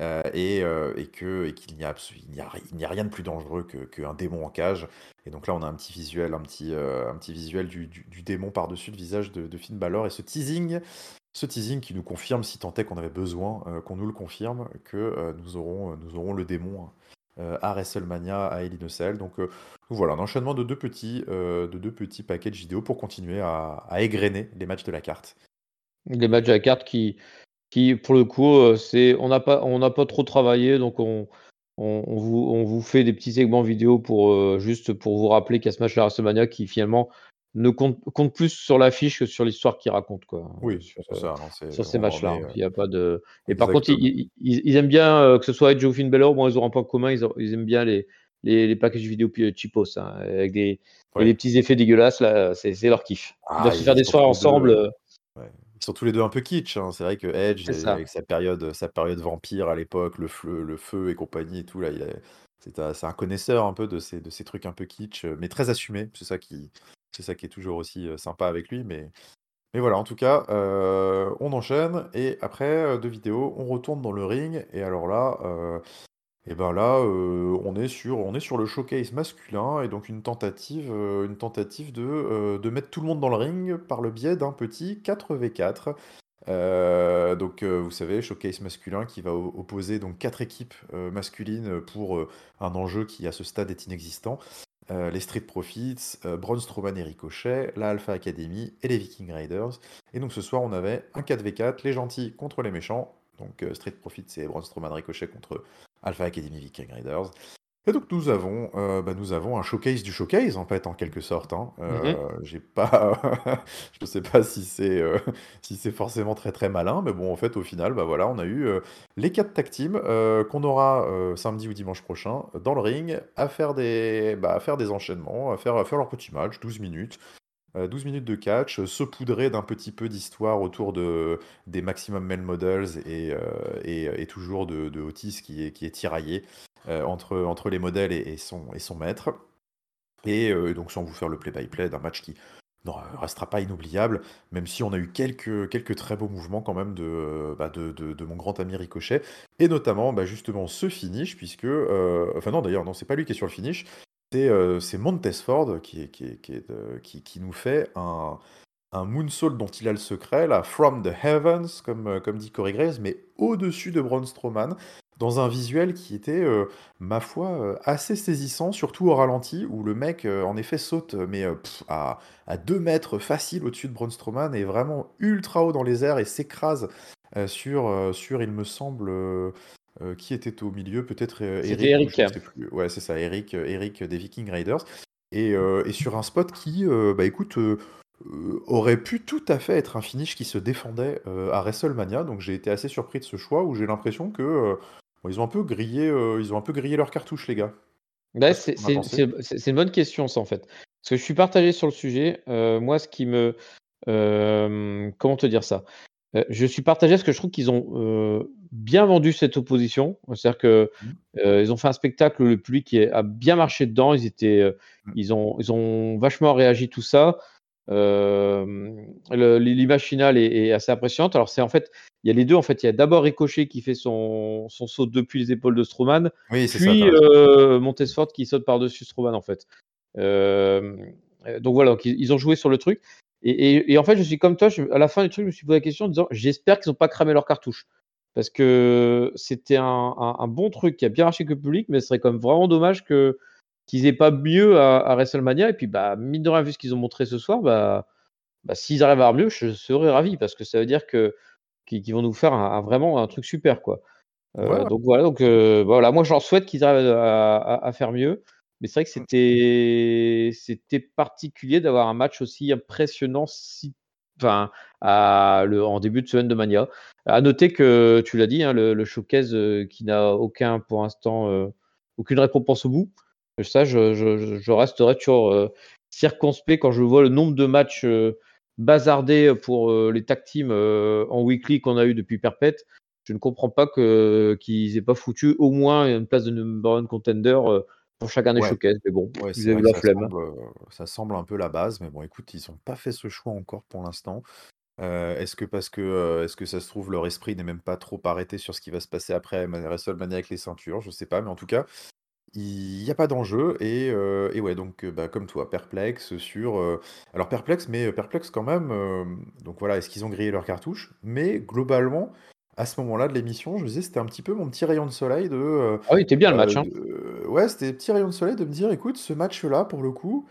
et qu'il n'y a, il n'y a rien de plus dangereux qu'un démon en cage. Et donc là, on a un petit visuel, un petit visuel du démon par-dessus le visage de Finn Balor, et ce teasing qui nous confirme, si tant est qu'on avait besoin, qu'on nous le confirme, que nous aurons le démon à WrestleMania à Hell in a Cell. Donc voilà, un enchaînement de deux petits packages vidéo pour continuer à égrener les matchs de la carte. Les matchs à la carte qui pour le coup, on n'a pas trop travaillé, donc on vous fait des petits segments vidéo pour, juste pour vous rappeler qu'il y a ce match-là à WrestleMania qui finalement ne compte plus sur l'affiche que sur l'histoire qu'il raconte quoi, Oui, sur, c'est ça, non, sur ces on matchs-là, est hein. Il y a pas de et par contre, exactement. ils aiment bien, que ce soit Edge ou Finn Balor, bon, ils auront un point commun, ils aiment bien les packages vidéo cheapos, hein, avec des Ouais. petits effets dégueulasses là, c'est leur kiff. Ils Ah, doivent se faire ils des sont soirées tous les deux. ensemble, Ouais. Ils sont tous les deux un peu kitsch, hein. C'est vrai que Edge, c'est ça. avec sa période vampire à l'époque, le feu et compagnie et tout, là, c'est un connaisseur un peu de ces trucs un peu kitsch, mais très assumés. C'est ça qui est toujours aussi sympa avec lui. Mais voilà, en tout cas, on enchaîne et après 2 vidéos, on retourne dans le ring et alors là, et ben là, on est sur le showcase masculin et donc une tentative de mettre tout le monde dans le ring par le biais d'un petit 4v4. Vous savez, showcase masculin qui va opposer donc 4 équipes masculines pour un enjeu qui à ce stade est inexistant. Les Street Profits, Braun Strowman et Ricochet, la Alpha Academy et les Viking Raiders. Et donc ce soir, on avait un 4v4, les gentils contre les méchants. Donc Street Profits et Braun Strowman Ricochet contre Alpha Academy Viking Raiders. Et donc nous avons un showcase du showcase en fait en quelque sorte, hein. Mhm. J'ai pas, je sais pas si c'est si c'est forcément très très malin, mais bon en fait au final bah voilà on a eu les 4 tag teams qu'on aura samedi ou dimanche prochain dans le ring à faire des enchaînements, à faire leur petit match, 12 minutes. 12 minutes de catch, saupoudré d'un petit peu d'histoire autour des Maximum Male Models et toujours de Otis qui est tiraillé entre les modèles et son maître. Et donc sans vous faire le play-by-play d'un match qui ne restera pas inoubliable, même si on a eu quelques très beaux mouvements quand même de mon grand ami Ricochet, et notamment justement ce finish, puisque... enfin non d'ailleurs, non, c'est pas lui qui est sur le finish, c'est Montesford qui nous fait un moonsault dont il a le secret, là, from the heavens, comme dit Corey Graves, mais au-dessus de Braun Strowman, dans un visuel qui était, ma foi, assez saisissant, surtout au ralenti, où le mec, en effet, saute, mais à 2 mètres facile au-dessus de Braun Strowman, et vraiment ultra haut dans les airs, et s'écrase sur, il me semble, qui était au milieu, peut-être C'était Eric, ou Eric. je ne sais plus. Ouais, c'est ça, Eric des Viking Raiders. Et sur un spot qui, écoute, aurait pu tout à fait être un finish qui se défendait à WrestleMania. Donc j'ai été assez surpris de ce choix où j'ai l'impression que bon, ils ont un peu grillé leur cartouche, les gars. Je sais Ouais, pas ce que t'en as pensé. c'est une bonne question, ça, en fait. Parce que je suis partagé sur le sujet. Moi, ce qui me. Comment te dire ça? Je suis partagé parce que je trouve qu'ils ont bien vendu cette opposition. C'est-à-dire que Mhm. ils ont fait un spectacle, le public a bien marché dedans. Ils ont vachement réagi, tout ça. L'image finale est assez impressionnante. Alors, c'est en fait, il y a les deux. En fait, il y a d'abord Ricochet qui fait son saut depuis les épaules de Strowman, Oui, c'est ça, t'as puis raison. Montesfort qui saute par-dessus Strowman, en fait. Euh, donc voilà, donc ils ont joué sur le truc. Et en fait, je suis comme toi, à la fin du truc, je me suis posé la question en disant j'espère qu'ils n'ont pas cramé leur cartouche. Parce que c'était un bon truc qui a bien marché avec le public, mais ce serait quand même vraiment dommage qu'ils aient pas mieux à WrestleMania. Et puis, mine de rien, vu ce qu'ils ont montré ce soir, s'ils arrivent à avoir mieux, je serais ravi parce que ça veut dire qu'ils vont nous faire vraiment un truc super, quoi. Ouais, ouais. Donc voilà, voilà, moi, je leur souhaite qu'ils arrivent à faire mieux. Mais c'est vrai que c'était particulier d'avoir un match aussi impressionnant enfin, en début de semaine de Mania. À noter que, tu l'as dit, hein, le showcase qui n'a pour l'instant, aucune récompense au bout. Ça, je resterai toujours circonspect quand je vois le nombre de matchs bazardés pour les tag teams en weekly qu'on a eu depuis Perpète. Je ne comprends pas qu'ils aient pas foutu au moins une place de number one contender pour chacun des Ouais, showcases. Mais bon, ouais, ils c'est avaient vrai eu que la flemme. ça semble un peu la base, mais bon, écoute, ils ont pas fait ce choix encore pour l'instant. Est-ce que ça se trouve, leur esprit n'est même pas trop arrêté sur ce qui va se passer après WrestleMania avec les ceintures? Je sais pas, mais en tout cas, il y a pas d'enjeu et ouais, donc comme toi, perplexe sur, alors perplexe, mais perplexe quand même, donc voilà, est-ce qu'ils ont grillé leur cartouche? Mais globalement, à ce moment-là de l'émission, je me disais, c'était un petit peu mon petit rayon de soleil Ah oui, il était bien le match, hein. ouais, c'était petit rayon de soleil de me dire: «Écoute, ce match-là, pour le coup,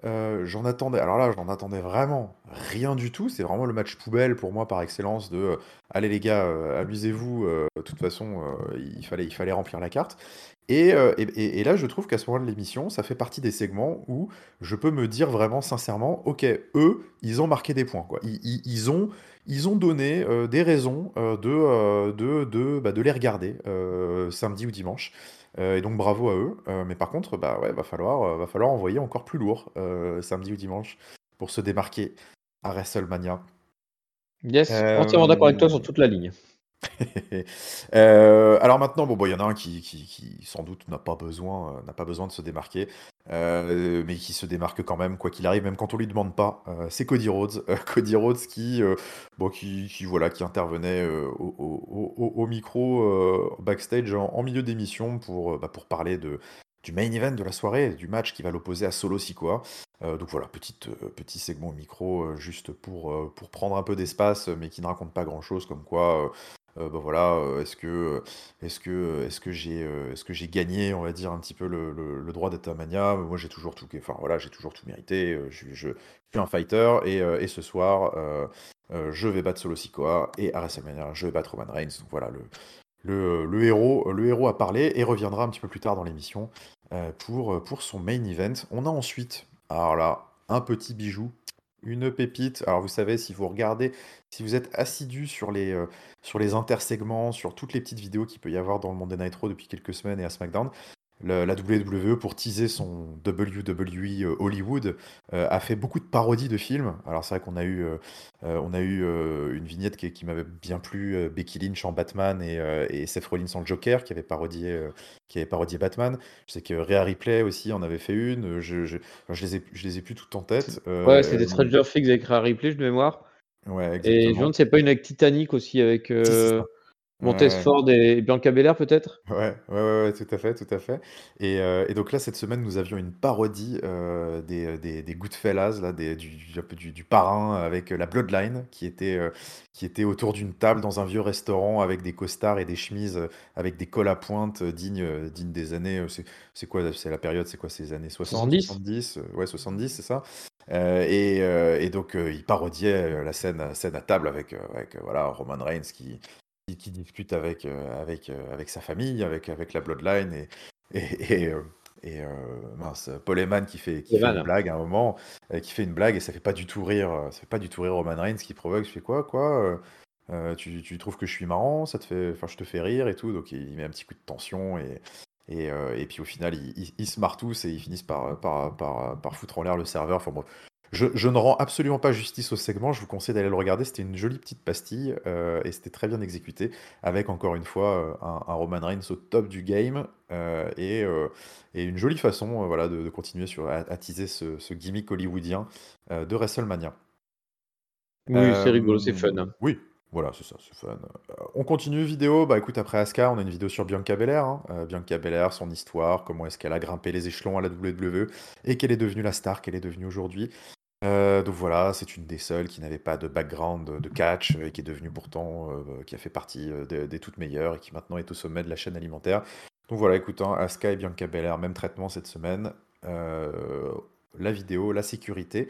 j'en attendais vraiment rien du tout». C'est vraiment le match poubelle pour moi par excellence «Allez les gars, amusez-vous, de toute façon, il fallait remplir la carte». Et là, je trouve qu'à ce moment de l'émission, ça fait partie des segments où je peux me dire vraiment sincèrement: «OK, eux, ils ont marqué des points, quoi». Ils ont donné, des raisons, de les regarder, samedi ou dimanche, et donc bravo à eux. Mais par contre, ouais, va falloir envoyer encore plus lourd, samedi ou dimanche pour se démarquer à WrestleMania. Yes, entièrement d'accord avec toi sur Hem toute la ligne. Alors maintenant, bon, bah, il y en a un qui sans doute n'a pas besoin de se démarquer, mais qui se démarque quand même, quoi qu'il arrive, même quand on lui demande pas, c'est Cody Rhodes. Cody Rhodes voilà, qui intervenait, au micro, backstage en milieu d'émission pour parler du main event de la soirée, du match qui va l'opposer à Solo Sikoa. Donc voilà, petit segment au micro, juste pour prendre un peu d'espace, mais qui ne raconte pas grand-chose, comme quoi, bah voilà, est-ce que j'ai gagné, on va dire, un petit peu le droit d'être à Mania? Moi, j'ai toujours tout, enfin voilà, j'ai toujours tout mérité. Je suis un fighter et ce soir, je vais battre Solo Sikoa et à WrestleMania, je vais battre Roman Reigns. Donc voilà, le héros a parlé et reviendra un petit peu plus tard dans l'émission pour son main event. On a ensuite, alors là, un petit bijou, une pépite. Alors vous savez, si vous regardez, si vous êtes assidu sur les intersegments, sur toutes les petites vidéos qu'il peut y avoir dans le Monday Night Raw depuis quelques semaines et à SmackDown, la WWE, pour teaser son WWE Hollywood, a fait beaucoup de parodies de films. Alors c'est vrai qu'on a eu une vignette qui m'avait bien plu, Becky Lynch en Batman et Seth Rollins en Joker, qui avait parodié Batman. Je sais que Rhea Ripley aussi en avait fait une. Enfin, je les ai plus toutes en tête. Ouais, c'était Stranger Things avec Rhea Ripley, de mémoire. Ouais, Et je me demande exactement. si c'est pas une avec Titanic aussi, avec Si, c'est ça. Montez Ouais. Ford et Bianca Belair, peut-être? Ouais, tout à fait, tout à fait. Et donc là, cette semaine, nous avions une parodie des Goodfellas, là, un peu du parrain avec la Bloodline, qui était autour d'une table dans un vieux restaurant avec des costards et des chemises avec des cols à pointe dignes des années. C'est quoi, c'est la période, c'est quoi, ces années 60, 70? 70? Ouais, 70, c'est ça. Et donc, il parodiait la scène à table avec voilà, Roman Reigns qui discute avec sa famille, avec la Bloodline et, euh, mince, Paul Heyman qui fait une Evan. blague à un moment, qui fait une blague et ça fait pas du tout rire Roman Reigns qui provoque, je fais quoi, tu trouves que je suis marrant, enfin je te fais rire et tout, donc il met un petit coup de tension et puis au final ils se marrent tous et ils finissent par foutre en l'air le serveur. Enfin bref, je ne rends absolument pas justice au segment, je vous conseille d'aller le regarder, c'était une jolie petite pastille et c'était très bien exécuté, avec encore une fois un Roman Reigns au top du game et une jolie façon voilà, de continuer à teaser ce gimmick hollywoodien de WrestleMania. Oui, c'est rigolo, c'est fun, hein. Oui, voilà, c'est ça, c'est fun. On continue, vidéo, bah écoute, après Asuka, on a une vidéo sur Bianca Belair, hein. Bianca Belair, son histoire, comment est-ce qu'elle a grimpé les échelons à la WWE et qu'elle est devenue la star qu'elle est devenue aujourd'hui. Donc voilà, c'est une des seules qui n'avait pas de background de catch et qui est devenue pourtant, qui a fait partie des toutes meilleures et qui maintenant est au sommet de la chaîne alimentaire. Donc voilà, écoute, hein, Asuka et Bianca Belair, même traitement cette semaine. La vidéo, la sécurité.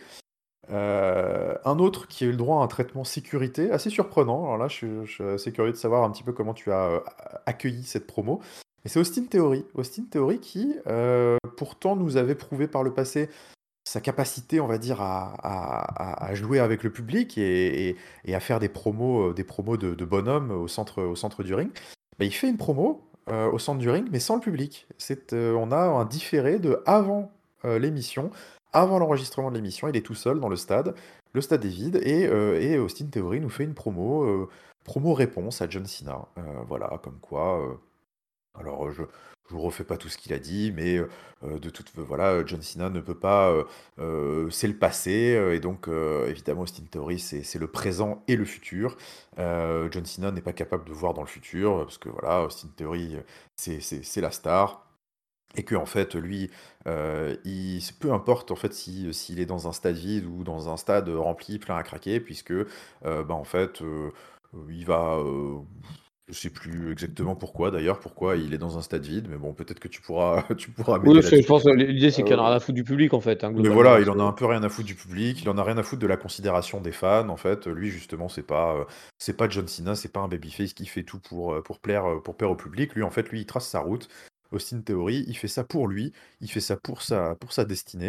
Un autre qui a eu le droit à un traitement sécurité assez surprenant. Alors là, je suis assez curieux de savoir un petit peu comment tu as accueilli cette promo. Et c'est Austin Theory. Austin Theory qui, pourtant, nous avait prouvé par le passé sa capacité, on va dire, à jouer avec le public et à faire des promos de bonhomme au centre du ring. Bah, il fait une promo au centre du ring, mais sans le public. On a un différé de avant l'émission, avant l'enregistrement de l'émission. Il est tout seul dans le stade. Le stade est vide et Austin Theory nous fait une promo réponse à John Cena. Voilà, comme quoi. Alors, je vous refais pas tout ce qu'il a dit, mais voilà, John Cena ne peut pas, c'est le passé, et donc évidemment Austin Theory, c'est le présent et le futur. John Cena n'est pas capable de voir dans le futur, parce que voilà, Austin Theory, c'est la star. Et que en fait, lui, peu importe en fait s'il est dans un stade vide ou dans un stade rempli, plein à craquer, puisque bah, en fait, il va, je sais plus exactement pourquoi d'ailleurs, pourquoi il est dans un stade vide, mais bon, peut-être que tu pourras, tu pourras Oui, m'aider je là-dessus. pense que l'idée, c'est qu'il y en a rien Euh, à foutre du public, en fait, hein, mais globalement. voilà, il en a un peu rien à foutre du public, il en a rien à foutre de la considération des fans, en fait. Lui, justement, c'est pas John Cena, c'est pas un babyface qui fait tout pour plaire au public. Lui, en fait, lui, il trace sa route. Austin Theory, il fait ça pour lui, il fait ça pour sa destinée,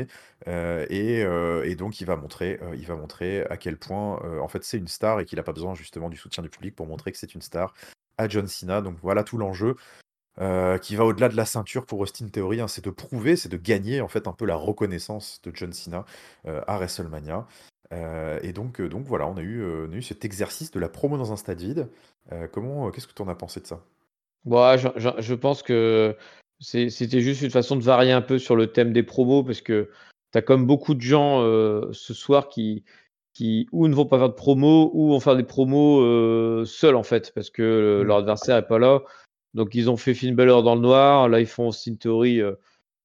et donc il va montrer à quel point, en fait, c'est une star et qu'il a pas besoin justement du soutien du public pour montrer que c'est une star à John Cena. Donc voilà tout l'enjeu qui va au-delà de la ceinture pour Austin Theory, hein, c'est de prouver, c'est de gagner en fait un peu la reconnaissance de John Cena à WrestleMania. Donc voilà, on a eu cet exercice de la promo dans un stade vide. Qu'est-ce que tu en as pensé de ça? Ouais, je pense que c'était juste une façon de varier un peu sur le thème des promos parce que tu as comme beaucoup de gens, ce soir qui ou ne vont pas faire de promo ou vont faire des promos, seuls, en fait, parce que Mm. leur adversaire est pas là. Donc ils ont fait Finn Balor dans le noir, là ils font Austin Theory,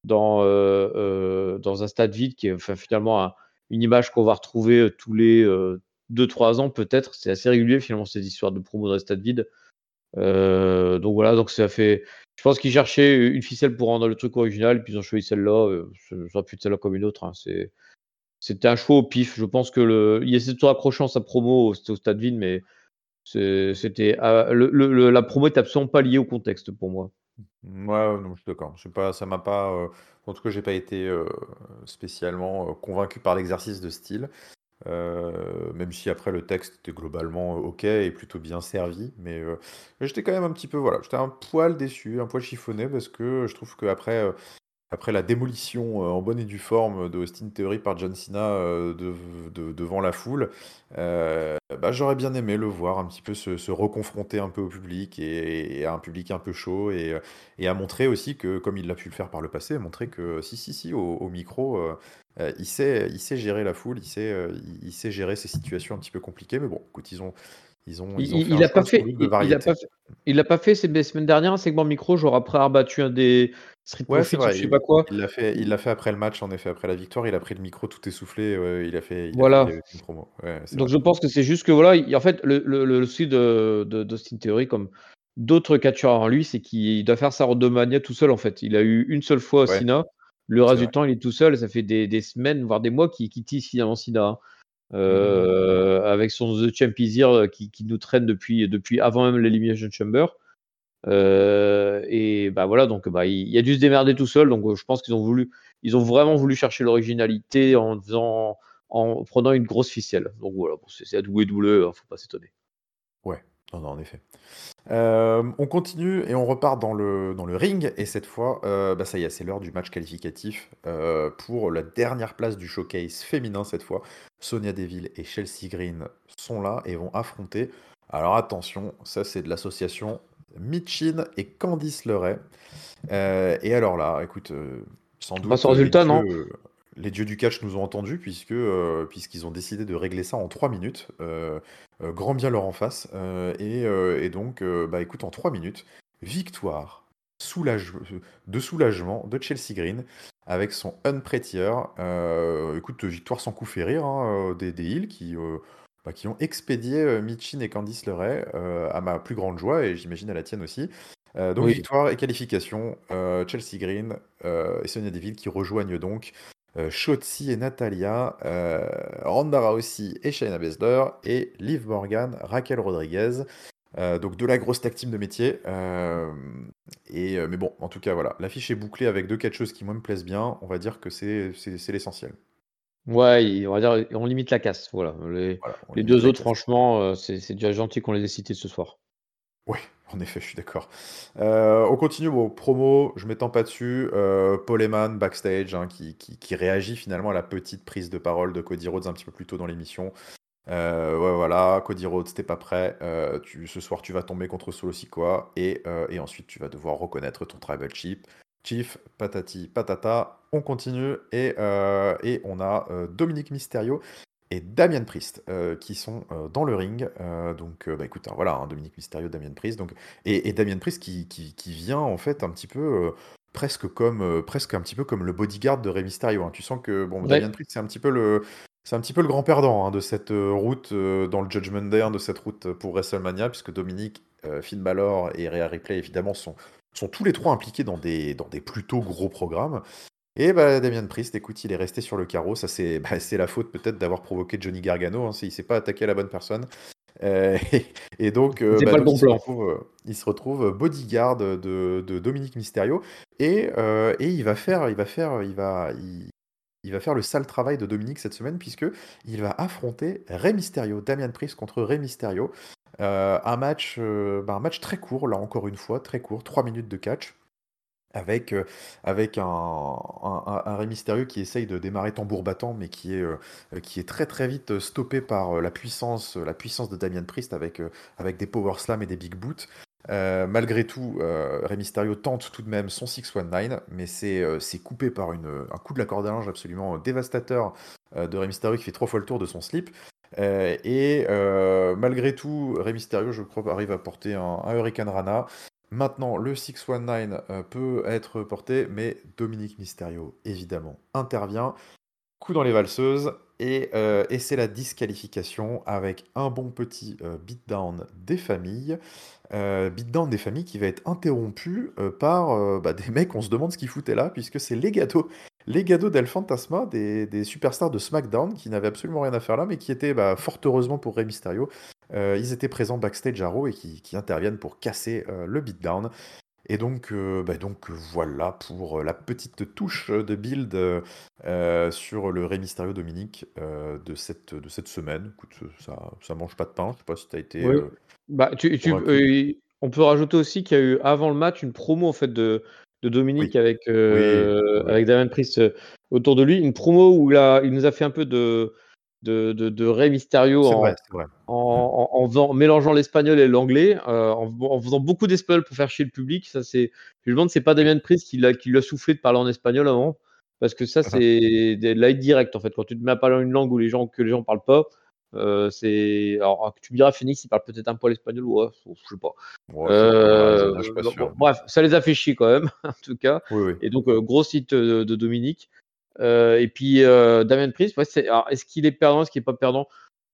dans un stade vide qui est finalement une image qu'on va retrouver tous les 2-3 ans peut-être. C'est assez régulier finalement ces histoires de promo dans les stades vides. Donc voilà, donc ça fait. Je pense qu'ils cherchaient une ficelle pour rendre le truc original, puis ils ont choisi celle-là. J'aurais pu être celle-là comme une autre. C'était un choix au pif. Je pense que il essaie de se raccrocher en sa promo au stade vide, mais c'était la promo est absolument pas liée au contexte pour moi. Ouais, non, je suis d'accord. Je sais pas, ça m'a pas, en tout cas, j'ai pas été, spécialement, convaincu par l'exercice de style. Même si après le texte était globalement, OK et plutôt bien servi, mais j'étais quand même un petit peu, voilà, j'étais un poil déçu, un poil chiffonné parce que je trouve qu'après, après la démolition, en bonne et due forme de Austin Theory par John Cena, devant la foule, bah, j'aurais bien aimé le voir un petit peu se reconfronter un peu au public et à un public un peu chaud et à montrer aussi que, comme il l'a pu le faire par le passé, montrer que si, au micro, il sait gérer la foule, il sait gérer ces situations un petit peu compliquées. Mais bon, écoute, ils ont fait un Il a pas choix sans fait doute de il a variété. pas fait il a pas fait ces semaines dernières un segment micro, genre après avoir battu un des Street Ouais, c'est Profits ou je vrai, sais pas quoi? il l'a fait après le match, en effet, après la victoire, il a pris le micro tout essoufflé, il Voilà. avait fait une promo. Ouais, c'est Donc vrai. je pense que c'est juste que voilà, en fait, le style d'Austin Theory, comme d'autres catcheurs avant lui, c'est qu'il doit faire sa Rodomania tout seul, en fait. Il a eu une seule fois Ouais, Cena. Le c'est reste vrai. du temps, il est tout seul et ça fait des semaines, voire des mois qu'il tease finalement Cena, hein. Mmh. Avec son The Champ is Here, qui nous traîne depuis avant même l'Elimination Chamber. Et bah, voilà, donc bah, il a dû se démerder tout seul. Donc je pense ils ont vraiment voulu chercher l'originalité en prenant une grosse ficelle. Donc voilà, bon, c'est la WWE, hein, faut pas s'étonner. Ouais, non, non, en effet. On continue et on repart dans le ring et cette fois, bah, ça y est, c'est l'heure du match qualificatif, pour la dernière place du showcase féminin cette fois. Sonya Deville et Chelsea Green sont là et vont affronter, alors attention, ça c'est de l'association Michin et Candice LeRae. Et alors là, écoute, sans On passe doute, au résultat, non? les dieux du catch nous ont entendus puisqu'ils ont décidé de régler ça en 3 minutes, grand bien leur en face, et donc, bah, écoute, en 3 minutes, victoire, soulage de soulagement de Chelsea Green avec son Unprettier, écoute, victoire sans coup férir, hein, des heels qui ont expédié, Michin et Candice LeRae, à ma plus grande joie et j'imagine à la tienne aussi. Donc Oui. victoire et qualification, Chelsea Green et Sonya Deville qui rejoignent donc Shotzi et Natalia, Ronda Rousey et Shayna Baszler et Liv Morgan, Raquel Rodriguez. Donc de la grosse tag team de métier. Mais bon, en tout cas, voilà. L'affiche est bouclée avec deux catcheuses qui, moi, me plaisent bien. On va dire que c'est l'essentiel. Ouais, on va dire, on limite la casse. Voilà. Voilà, on Les limite deux la autres, casse. franchement, c'est déjà gentil qu'on les ait cités ce soir. Oui, en effet, je suis d'accord. On continue, bon, promo, je m'étends pas dessus. Paul Heyman, backstage, hein, qui réagit finalement à la petite prise de parole de Cody Rhodes un petit peu plus tôt dans l'émission. Ouais, voilà, Cody Rhodes, t'es pas prêt. Ce soir, tu vas tomber contre Solo Sikoa. Et ensuite, tu vas devoir reconnaître ton tribal chief, patati patata. On continue. Et on a Dominic Mysterio et Damien Priest qui sont dans le ring. Donc, bah, écoute, hein, voilà, hein, Dominic Mysterio, Damien Priest. Donc, et Damien Priest qui vient en fait un petit peu. Presque un petit peu comme le bodyguard de Rey Mysterio, hein. Tu sens que bon, Damien Ouais. Priest, c'est un petit peu le grand perdant, hein, de cette route dans le Judgment Day, hein, de cette route pour WrestleMania, puisque Dominic, Finn Balor et Rhea Ripley, évidemment, sont tous les trois impliqués dans des plutôt gros programmes. Et bah, Damien Priest, écoute, il est resté sur le carreau. Ça, c'est la faute peut-être d'avoir provoqué Johnny Gargano, hein, il s'est pas attaqué à la bonne personne. Euh, et donc, C'est pas le bon plan. il se retrouve bodyguard de Dominic Mysterio. Et il va faire le sale travail de Dominique cette semaine puisque il va affronter Rey Mysterio, Damian Priest contre Rey Mysterio. Un match très court, là encore une fois, très court, 3 minutes de catch. Avec un Rey Mysterio qui essaye de démarrer tambour battant, mais qui est très très vite stoppé par la puissance de Damian Priest avec des power slams et des big boots. Malgré tout, Rey Mysterio tente tout de même son 619, mais c'est coupé par un coup de la corde à linge absolument dévastateur de Rey Mysterio qui fait 3 fois le tour de son slip. Malgré tout, Rey Mysterio, je crois, arrive à porter un Hurricane Rana. Maintenant, le 619 peut être porté, mais Dominique Mysterio, évidemment, intervient. Coup dans les valseuses, et c'est la disqualification avec un bon petit beatdown des familles. Beatdown des familles qui va être interrompu par des mecs, on se demande ce qu'ils foutaient là, puisque c'est les Legado del Fantasma, des superstars de SmackDown, qui n'avaient absolument rien à faire là, mais qui étaient, fort heureusement pour Rey Mysterio, ils étaient présents backstage à Raw et qui interviennent pour casser le beatdown. Et donc voilà pour la petite touche de build sur le Rey Mysterio Dominique de cette semaine. Écoute, ça mange pas de pain. Je sais pas si tu as été Oui. Bah, convaincu. on peut rajouter aussi qu'il y a eu avant le match une promo en fait de Dominique Oui, oui, oui. avec Damien Priest, autour de lui. Une promo où il nous a fait un peu de Rey Mysterio C'est vrai, c'est vrai. en mélangeant l'espagnol et l'anglais, en faisant beaucoup d'espagnol pour faire chier le public. Ça, je me demande si c'est pas Oui. Damien Priest qui lui a soufflé de parler en espagnol avant. Parce que ça, c'est de l'aide directe en fait. Quand tu te mets à parler une langue que les gens parlent pas, alors tu me diras, Phoenix, il parle peut-être un poil espagnol, ouais, je sais pas. Ouais, je sais pas, dans l'Arizona, je suis pas sûr. Bref, ça les a fait chier quand même, en tout cas. Oui, oui. Et donc, gros site de Dominique. Et puis, Damien Priest, ouais, alors, est-ce qu'il est perdant, est-ce qu'il est pas perdant?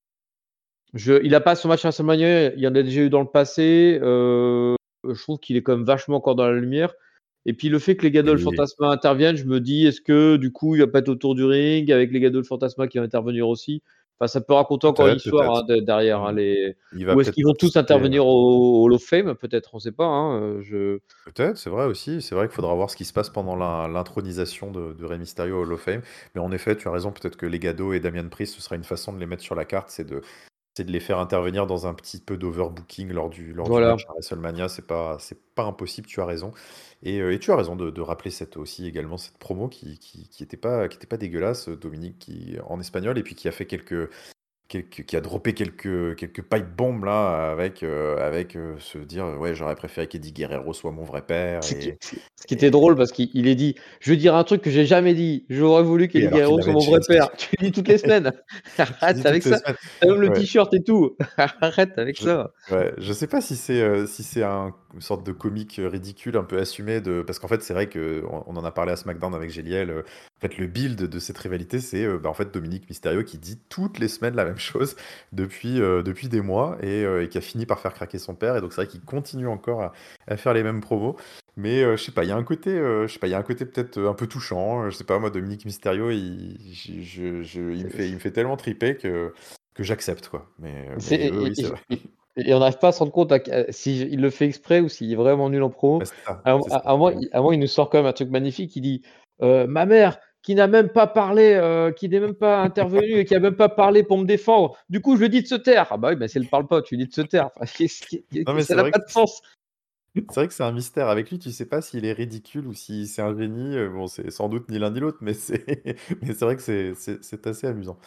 Il a pas son match à WrestleMania, il y en a déjà eu dans le passé. Je trouve qu'il est quand même vachement encore dans la lumière. Et puis le fait que les gars de le Oui. Fantasma interviennent, je me dis, est-ce que du coup, il va pas être autour du ring avec les gars de le Fantasma qui vont intervenir aussi? Enfin, ça peut raconter encore une Peut-être, histoire, peut-être. hein, derrière, hein, Hmm. Il va ou est-ce peut-être qu'ils vont tous participer. intervenir au Hall of Fame? Peut-être, on sait pas, hein. Peut-être, c'est vrai aussi. C'est vrai qu'il faudra voir ce qui se passe pendant l'intronisation de Rey Mysterio au Hall of Fame. Mais en effet, tu as raison, peut-être que Legado et Damian Priest, ce sera une façon de les mettre sur la carte, c'est de les faire intervenir dans un petit peu d'overbooking lors du Voilà. match à WrestleMania. C'est pas impossible, tu as raison. Et tu as raison de rappeler également cette promo qui était pas dégueulasse, Dominique, en espagnol, et puis qui a fait qui a droppé quelques pipe bombes là, avec se dire ouais, j'aurais préféré qu'Eddie Guerrero soit mon vrai père. Ce qui était Et drôle parce qu'il est dit: «Je veux dire un truc que j'ai jamais dit. J'aurais voulu oui, qu'Eddie alors qu'il Guerrero soit l'avait mon déjà vrai dit. père». Tu le dis toutes les semaines. Je dis Arrête avec toutes les ça. semaines. Tu même le Ouais. t-shirt et tout. Arrête avec Je ça. ouais, je sais pas si c'est une sorte de comique, ridicule un peu assumé parce qu'en fait, c'est vrai qu'on en a parlé à SmackDown avec Géliel, en fait, le build de cette rivalité, c'est, en fait, Dominique Mysterio qui dit toutes les semaines la même chose depuis des mois et qui a fini par faire craquer son père, et donc c'est vrai qu'il continue encore à faire les mêmes promos. Mais, je sais pas, il y a un côté, je sais pas, il y a un côté peut-être, un peu touchant, je sais pas, moi, Dominique Mysterio, il me fait tellement triper que j'accepte, quoi. C'est Mais oui, oui, c'est vrai. et on n'arrive pas à se rendre compte si il le fait exprès ou s'il est vraiment nul en Bah, promo. c'est ça, À c'est à ça. à moi à moi, il nous sort quand même un truc magnifique. Il dit, «Ma mère qui n'a même pas parlé, qui n'est même pas intervenue et qui a même pas parlé pour me défendre. Du coup, je lui dis de se taire». Ah bah oui, bah si elle parle pas, tu lui dis de se taire. Enfin, Non, mais ça n'a pas de sens. c'est vrai que c'est un mystère. Avec lui, tu sais pas s'il est ridicule ou si c'est un génie. Bon, c'est sans doute ni l'un ni l'autre, mais c'est mais c'est vrai que c'est assez amusant.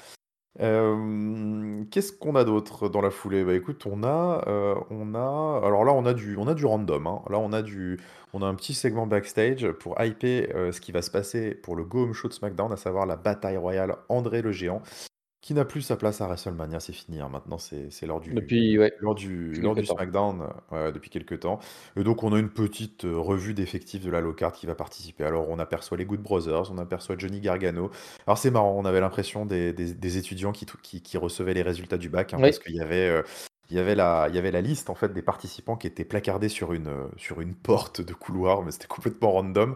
Qu'est-ce qu'on a d'autre dans la foulée? Bah, écoute, alors là, on a du random, hein. Là, on a un petit segment backstage pour hyper, ce qui va se passer pour le Go Home Show de SmackDown, à savoir la bataille royale André le Géant, qui n'a plus sa place à WrestleMania. C'est fini, hein. Maintenant, c'est l'heure du Depuis ouais, l'heure du depuis l'heure quelque du temps. SmackDown, ouais, depuis quelque temps. Et donc on a une petite, revue d'effectifs de la low card qui va participer. Alors on aperçoit les Good Brothers, on aperçoit Johnny Gargano. Alors c'est marrant, on avait l'impression des étudiants qui recevaient les résultats du bac, hein, Oui. parce qu'il y avait la liste, en fait, des participants qui étaient placardés sur une porte de couloir, mais c'était complètement random.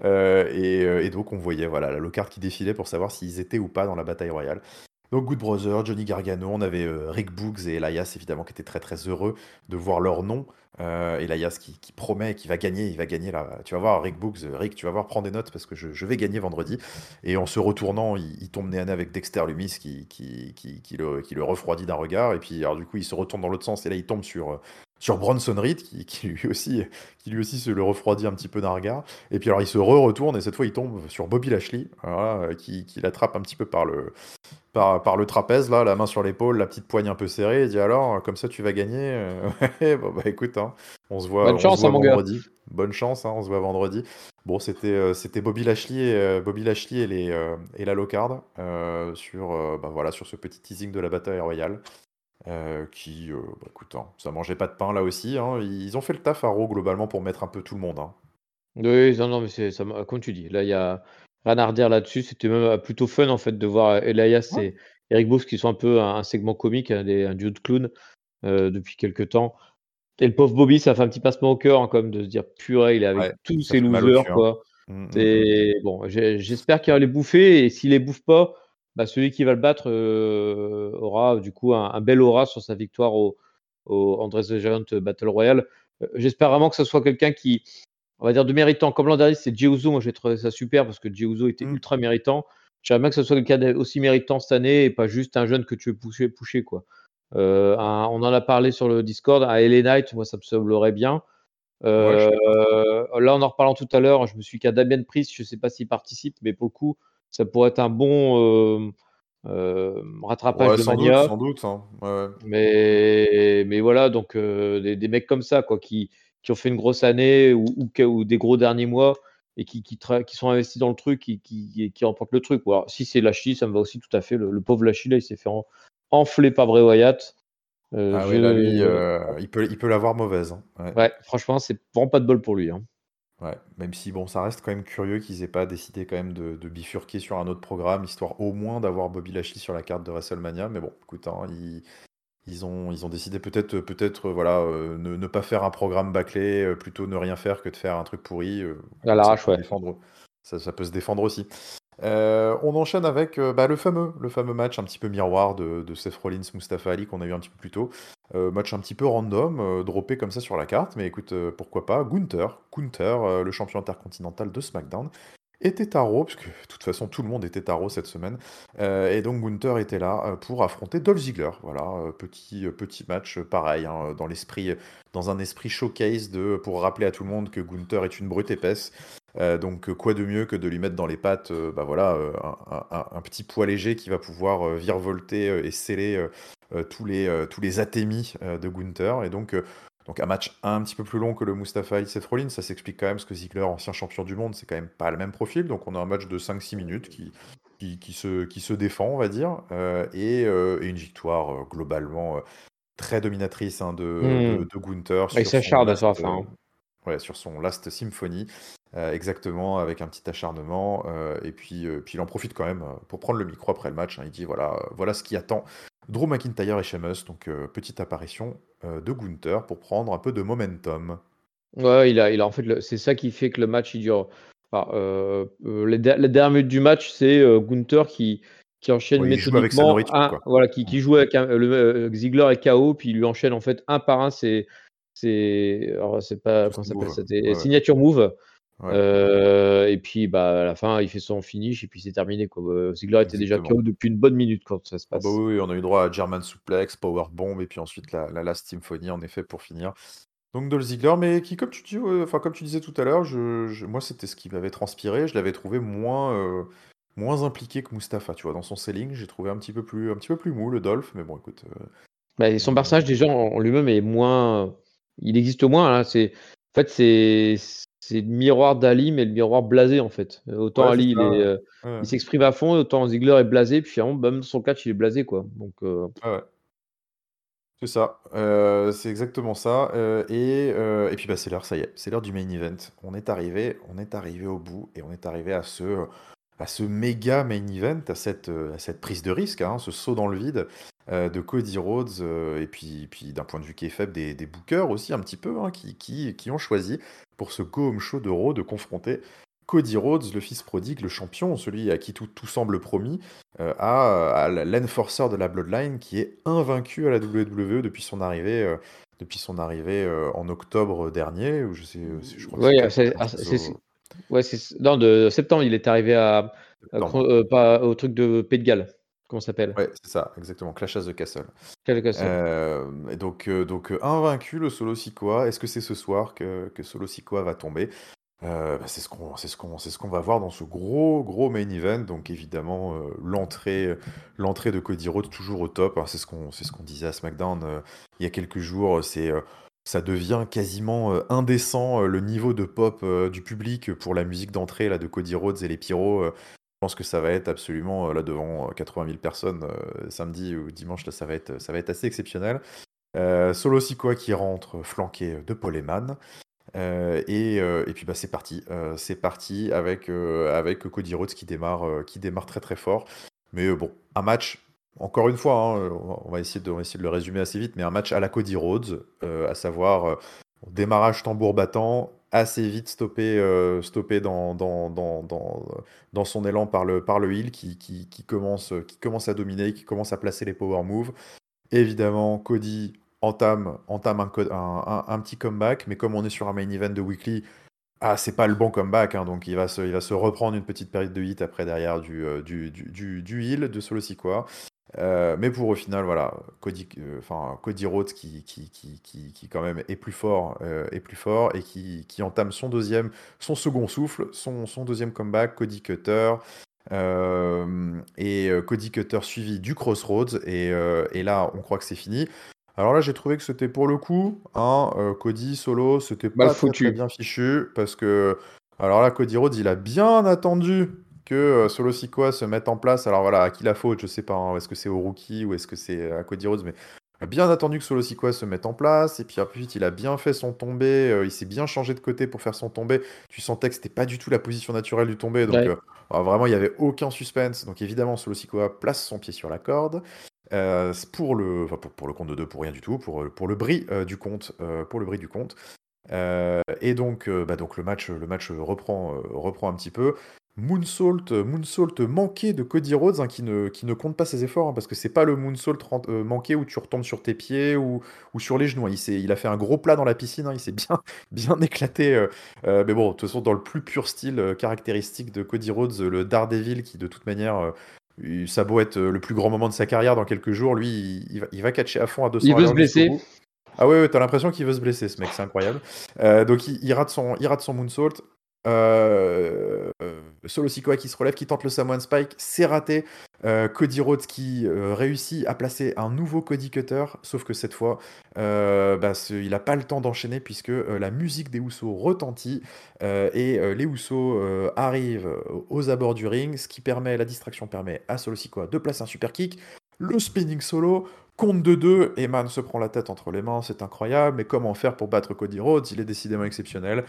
Et donc on voyait, voilà, la low card qui défilait pour savoir s'ils étaient ou pas dans la bataille royale. Donc Good Brother, Johnny Gargano, on avait Rick Boogs et Elias, évidemment, qui étaient très très heureux de voir leur nom. Elias qui promet qu'il va gagner, il va gagner là. Tu vas voir, Rick Boogs, Rick, tu vas voir, prends des notes parce que je vais gagner vendredi. Et en se retournant, il tombe nez à nez avec Dexter Lumis qui le refroidit d'un regard. Et puis alors du coup, il se retourne dans l'autre sens et là, il tombe sur Bronson Reed qui lui aussi se le refroidit un petit peu d'un regard. Et puis alors, il se retourne et cette fois, il tombe sur Bobby Lashley, voilà, qui l'attrape un petit peu par le trapèze, là, la main sur l'épaule, la petite poigne un peu serrée, et dit alors, comme ça tu vas gagner. Ouais, bon, bah écoute, hein, on se voit, Bonne on se chance, hein, voit mon gars. vendredi. Bonne chance, hein, on se voit vendredi. Bon, c'était Bobby Lashley et la Locard, voilà, sur ce petit teasing de la bataille royale. Écoute, hein, ça mangeait pas de pain là aussi, hein. Ils ont fait le taf à Raw globalement pour mettre un peu tout le monde, hein. Oui, non, non, mais c'est ça comme tu dis, là, il y a rien à redire là-dessus. C'était même, plutôt fun, en fait, de voir Elias Ouais. et Eric Bourse qui sont un peu un segment comique, un duo de clowns, depuis quelque temps et le pauvre Bobby, ça fait un petit pincement au cœur, hein, quand même, de se dire: «Purée, il est avec Ouais, tous ça ces fait mal au losers, cul, hein. quoi». Mmh, mmh, mmh. C'est bon, j'espère qu'il va les bouffer et s'il les bouffe pas, bah, celui qui va le battre, aura du coup un bel aura sur sa victoire au André the Giant Battle Royale. J'espère vraiment que ce soit quelqu'un qui, on va dire, de méritant. Comme l'an dernier, c'est Jey Uso, moi j'ai trouvé ça super parce que Jey Uso était Mmh. ultra méritant. J'aimerais bien que ce soit quelqu'un aussi méritant cette année et pas juste un jeune que tu veux pusher, quoi. Ouais. On en a parlé sur le Discord, un LA Knight, moi ça me semblerait bien. Ouais, je suis d'accord. Là, en reparlant tout à l'heure, je me suis dit qu'à Damien Priest, je ne sais pas s'il participe, mais pour le coup, ça pourrait être un bon, rattrapage Ouais, de Mania. sans doute, hein. Ouais, ouais. Mais voilà, donc des mecs comme ça, quoi, qui ont fait une grosse année ou des gros derniers mois et qui sont investis dans le truc, qui remportent le truc. Ou alors, si c'est Lashley, ça me va aussi tout à fait. Le pauvre Lashley, là, il s'est fait enfler par Bray Wyatt. Ah ouais, là, lui, Je il peut l'avoir mauvaise, hein. Ouais. Ouais, franchement, c'est vraiment pas de bol pour lui, hein. Ouais, même si bon, ça reste quand même curieux qu'ils aient pas décidé quand même de bifurquer sur un autre programme, histoire au moins d'avoir Bobby Lashley sur la carte de WrestleMania. Mais bon, écoute, hein, ils ont décidé peut-être voilà, ne pas faire un programme bâclé, plutôt ne rien faire que de faire un truc pourri. À Ça l'arrache, peut se ouais. défendre, ça peut se défendre aussi. On enchaîne avec le fameux match un petit peu miroir de Seth Rollins, Mustafa Ali qu'on a eu un petit peu plus tôt. Match un petit peu random, droppé comme ça sur la carte, mais écoute, pourquoi pas. Gunther, le champion intercontinental de SmackDown, était à Raw, parce que de toute façon tout le monde était à Raw cette semaine. Et donc Gunther était là pour affronter Dolph Ziggler. Voilà, petit match pareil, hein, dans un esprit showcase pour rappeler à tout le monde que Gunther est une brute épaisse. Donc quoi de mieux que de lui mettre dans les pattes un petit poids léger qui va pouvoir virevolter et sceller tous les atémis de Gunther. Et donc un match un petit peu plus long que le Mustafa Ali Seth Rollins, ça s'explique quand même parce que Ziggler, ancien champion du monde, c'est quand même pas le même profil. Donc on a un match de 5-6 minutes qui se défend, on va dire, et une victoire globalement très dominatrice, hein, Mmh. de Gunther Il sur son s'acharne last, sur la fin, hein. ouais, sur son Last Symphony, exactement, avec un petit acharnement, et puis il en profite quand même pour prendre le micro après le match, hein. Il dit voilà, voilà ce qui attend Drew McIntyre et Sheamus, donc petite apparition de Gunther pour prendre un peu de momentum. Ouais, il a en fait c'est ça qui fait que le match il dure. Enfin, les dernières minutes du match, c'est Gunther qui enchaîne Ouais, il joue avec sa méthodiquement nourriture, quoi. voilà, Mm. qui joue avec Ziggler est KO, puis il lui enchaîne en fait un par un alors c'est pas Tous comment ces ça s'appelle? moves. C'était Ouais, ouais, signature move, ouais, et puis, bah, à la fin, il fait son finish et puis c'est terminé, quoi. Ziggler était déjà exactement. KO depuis une bonne minute quand ça se Ah bah passe. oui, oui, on a eu droit à German Suplex, Powerbomb, et puis ensuite la Last Symphony, en effet, pour finir. Donc Dolph Ziggler, mais qui, comme tu dis, ouais, enfin comme tu disais tout à l'heure, moi c'était ce qui m'avait transpiré. Je l'avais trouvé moins impliqué que Mustafa, tu vois, dans son selling. J'ai trouvé un petit peu plus mou le Dolph, mais bon, écoute, Bah, et son personnage déjà en lui-même est moins, il existe moins là, en fait c'est le miroir d'Ali, mais le miroir blasé en fait. Autant ouais, c'est Ali ça. Ouais, il s'exprime à fond, autant Ziggler est blasé, puis finalement même son catch il est blasé, quoi. Donc ouais, ouais, c'est ça. C'est exactement ça. Et puis bah c'est l'heure, ça y est, c'est l'heure du main event. On est arrivé au bout et on est arrivé à ce méga main event, à cette prise de risque, hein, ce saut dans le vide de Cody Rhodes, et puis d'un point de vue kayfabe des bookers aussi un petit peu, hein, qui ont choisi pour ce Go Home Show de Raw de confronter Cody Rhodes, le fils prodigue, le champion, celui à qui tout semble promis, à l'enforcer de la Bloodline qui est invaincu à la WWE depuis son arrivée en octobre dernier, ou je crois que c'est ouais, ouais, non, de septembre, il est arrivé à septembre. pas au truc de Pays de Galles. Comment ça s'appelle? Ouais, c'est ça, exactement, Clash at the Castle. Quel Castle. Et donc, invaincu le Solo Sikoa. Est-ce que c'est ce soir que Solo Sikoa va tomber? C'est ce qu'on va voir dans ce gros, gros main event. Donc évidemment, l'entrée de Cody Rhodes toujours au top, hein. C'est ce qu'on disait à SmackDown il y a quelques jours. Ça devient quasiment indécent, le niveau de pop du public pour la musique d'entrée là, de Cody Rhodes et les pyros. pense que ça va être absolument, là, devant 80 000 personnes, samedi ou dimanche, là, ça va être assez exceptionnel. Solo Sikoa qui rentre flanqué de Paul Heyman. Et puis bah, c'est parti avec Cody Rhodes qui démarre très très fort. Mais bon, un match, encore une fois, hein, on va essayer de le résumer assez vite, mais un match à la Cody Rhodes, à savoir démarrage tambour battant, assez vite stoppé dans son élan par le heel qui commence à dominer, qui commence à placer les power moves. Évidemment, Cody entame un petit comeback, mais comme on est sur un main event de Weekly, c'est pas le bon comeback, hein, donc il va se reprendre une petite période de hit après derrière du heal de Solo Sikoa. Mais pour au final, voilà, Cody Rhodes qui quand même est plus fort et qui entame son second souffle, son deuxième comeback, Cody Cutter. Cody Cutter suivi du Crossroads et là on croit que c'est fini. Alors là j'ai trouvé que c'était pour le coup Cody solo c'était Mal pas très très foutu. bien fichu parce que alors là Cody Rhodes il a bien attendu que Solo Sikoa se mette en place. Alors voilà, à qui la faute je sais pas, hein. Est-ce que c'est au rookie ou est-ce que c'est à Cody Rhodes, mais il a bien attendu que Solo Sikoa se mette en place et puis ensuite il a bien fait son tombé, il s'est bien changé de côté pour faire son tombé. Tu sentais que c'était pas du tout la position naturelle du tombé, donc Ouais. vraiment, il n'y avait aucun suspense. Donc évidemment, Solo Sikoa place son pied sur la corde. Pour le compte de deux, pour rien du tout, pour le bris du compte. Pour le bris du compte. Et donc, donc le match reprend un petit peu. Moonsault manqué de Cody Rhodes, hein, qui ne compte pas ses efforts, hein, parce que c'est pas le moonsault manqué où tu retombes sur tes pieds ou sur les genoux, hein. Il a fait un gros plat dans la piscine, hein, il s'est bien, bien éclaté. Mais bon, de toute façon, dans le plus pur style caractéristique de Cody Rhodes, le Daredevil, qui de toute manière, ça a beau être le plus grand moment de sa carrière dans quelques jours, lui, il va catcher à fond à Il 200 à veut se l'heure jusqu'au blesser. bout. Ah ouais, ouais, t'as l'impression qu'il veut se blesser, ce mec, c'est incroyable. Donc il rate son moonsault. Solo Sikoa qui se relève, qui tente le Samoan Spike, c'est raté. Cody Rhodes qui réussit à placer un nouveau Cody Cutter, sauf que cette fois, il n'a pas le temps d'enchaîner puisque la musique des Usos retentit les Usos arrivent aux abords du ring, ce qui permet, la distraction permet à Solo Sikoa de placer un super kick. Le spinning solo, compte de 2, Eman se prend la tête entre les mains, c'est incroyable, mais comment faire pour battre Cody Rhodes? Il est décidément exceptionnel.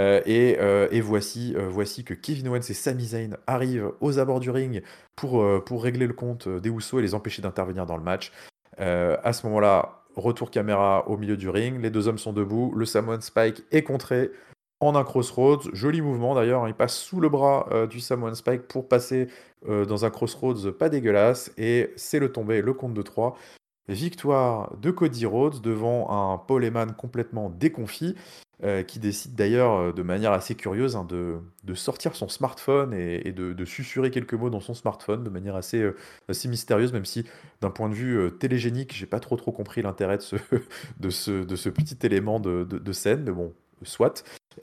Voici que Kevin Owens et Sami Zayn arrivent aux abords du ring pour régler le compte des Usos et les empêcher d'intervenir dans le match. À ce moment-là, retour caméra au milieu du ring, les deux hommes sont debout, le Samoan Spike est contré en un crossroads, joli mouvement d'ailleurs, il passe sous le bras du Samoan Spike pour passer dans un crossroads pas dégueulasse, et c'est le tombé, le compte de 3. Victoire de Cody Rhodes devant un Paul Heyman complètement déconfit, qui décide d'ailleurs de manière assez curieuse, hein, de sortir son smartphone et de susurrer quelques mots dans son smartphone de manière assez mystérieuse, même si d'un point de vue télégénique, j'ai pas trop compris l'intérêt de ce petit élément de scène, mais bon, soit.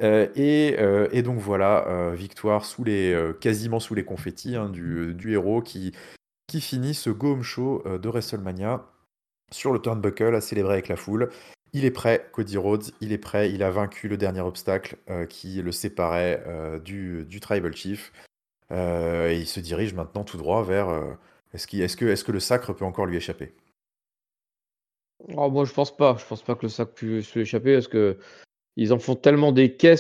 Et donc voilà, victoire quasiment sous les confettis, hein, du héros qui finit ce Go Home Show de WrestleMania sur le turnbuckle à célébrer avec la foule. Il est prêt, Cody Rhodes, il est prêt, il a vaincu le dernier obstacle qui le séparait du Tribal Chief. Et il se dirige maintenant tout droit vers... est-ce que le sacre peut encore lui échapper? Oh, moi, je pense pas. Je pense pas que le sac puisse lui échapper parce que ils en font tellement des caisses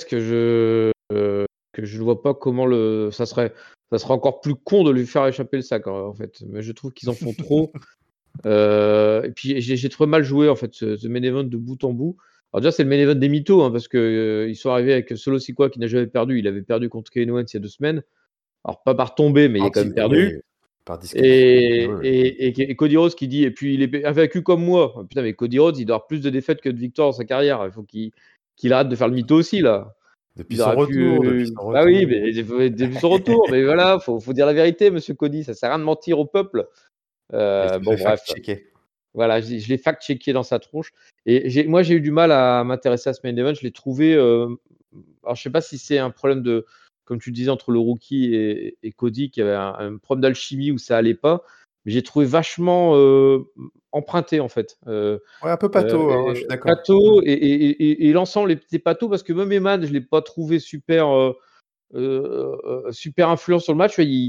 que je ne vois pas comment ça serait encore plus con de lui faire échapper le sac, en fait. Mais je trouve qu'ils en font trop. Et puis j'ai trouvé mal joué, en fait, ce main event de bout en bout. Alors déjà, c'est le main event des mythos, hein, parce que, ils sont arrivés avec Solo Sikoa qui n'a jamais perdu. Il avait perdu contre Kevin Owens il y a 2 semaines. Alors pas par tombée, mais il a quand même perdu. Ouais, par disqualification. Ouais, ouais. Et Cody Rhodes qui dit et puis il est invaincu comme moi. Oh, putain, mais Cody Rhodes, il doit avoir plus de défaites que de victoires dans sa carrière. Il faut qu'il arrête de faire le mytho aussi, là. Depuis Il son aurait retour, depuis pu son bah oui, retour. mais depuis son retour, mais voilà, faut dire la vérité, monsieur Cody, ça sert à rien de mentir au peuple. Il s'est Bon fait bref, fact-checker. voilà, je l'ai fact-checké dans sa tronche et j'ai eu du mal à m'intéresser à ce main event. Je l'ai trouvé, alors je sais pas si c'est un problème de comme tu disais entre le rookie et Cody, qui avait un problème d'alchimie où ça allait pas, mais j'ai trouvé vachement, emprunté en fait, Ouais, un peu pâteau, hein, je suis d'accord. pâteau et l'ensemble était pâteau parce que même Eman, je l'ai pas trouvé super, super influent sur le match.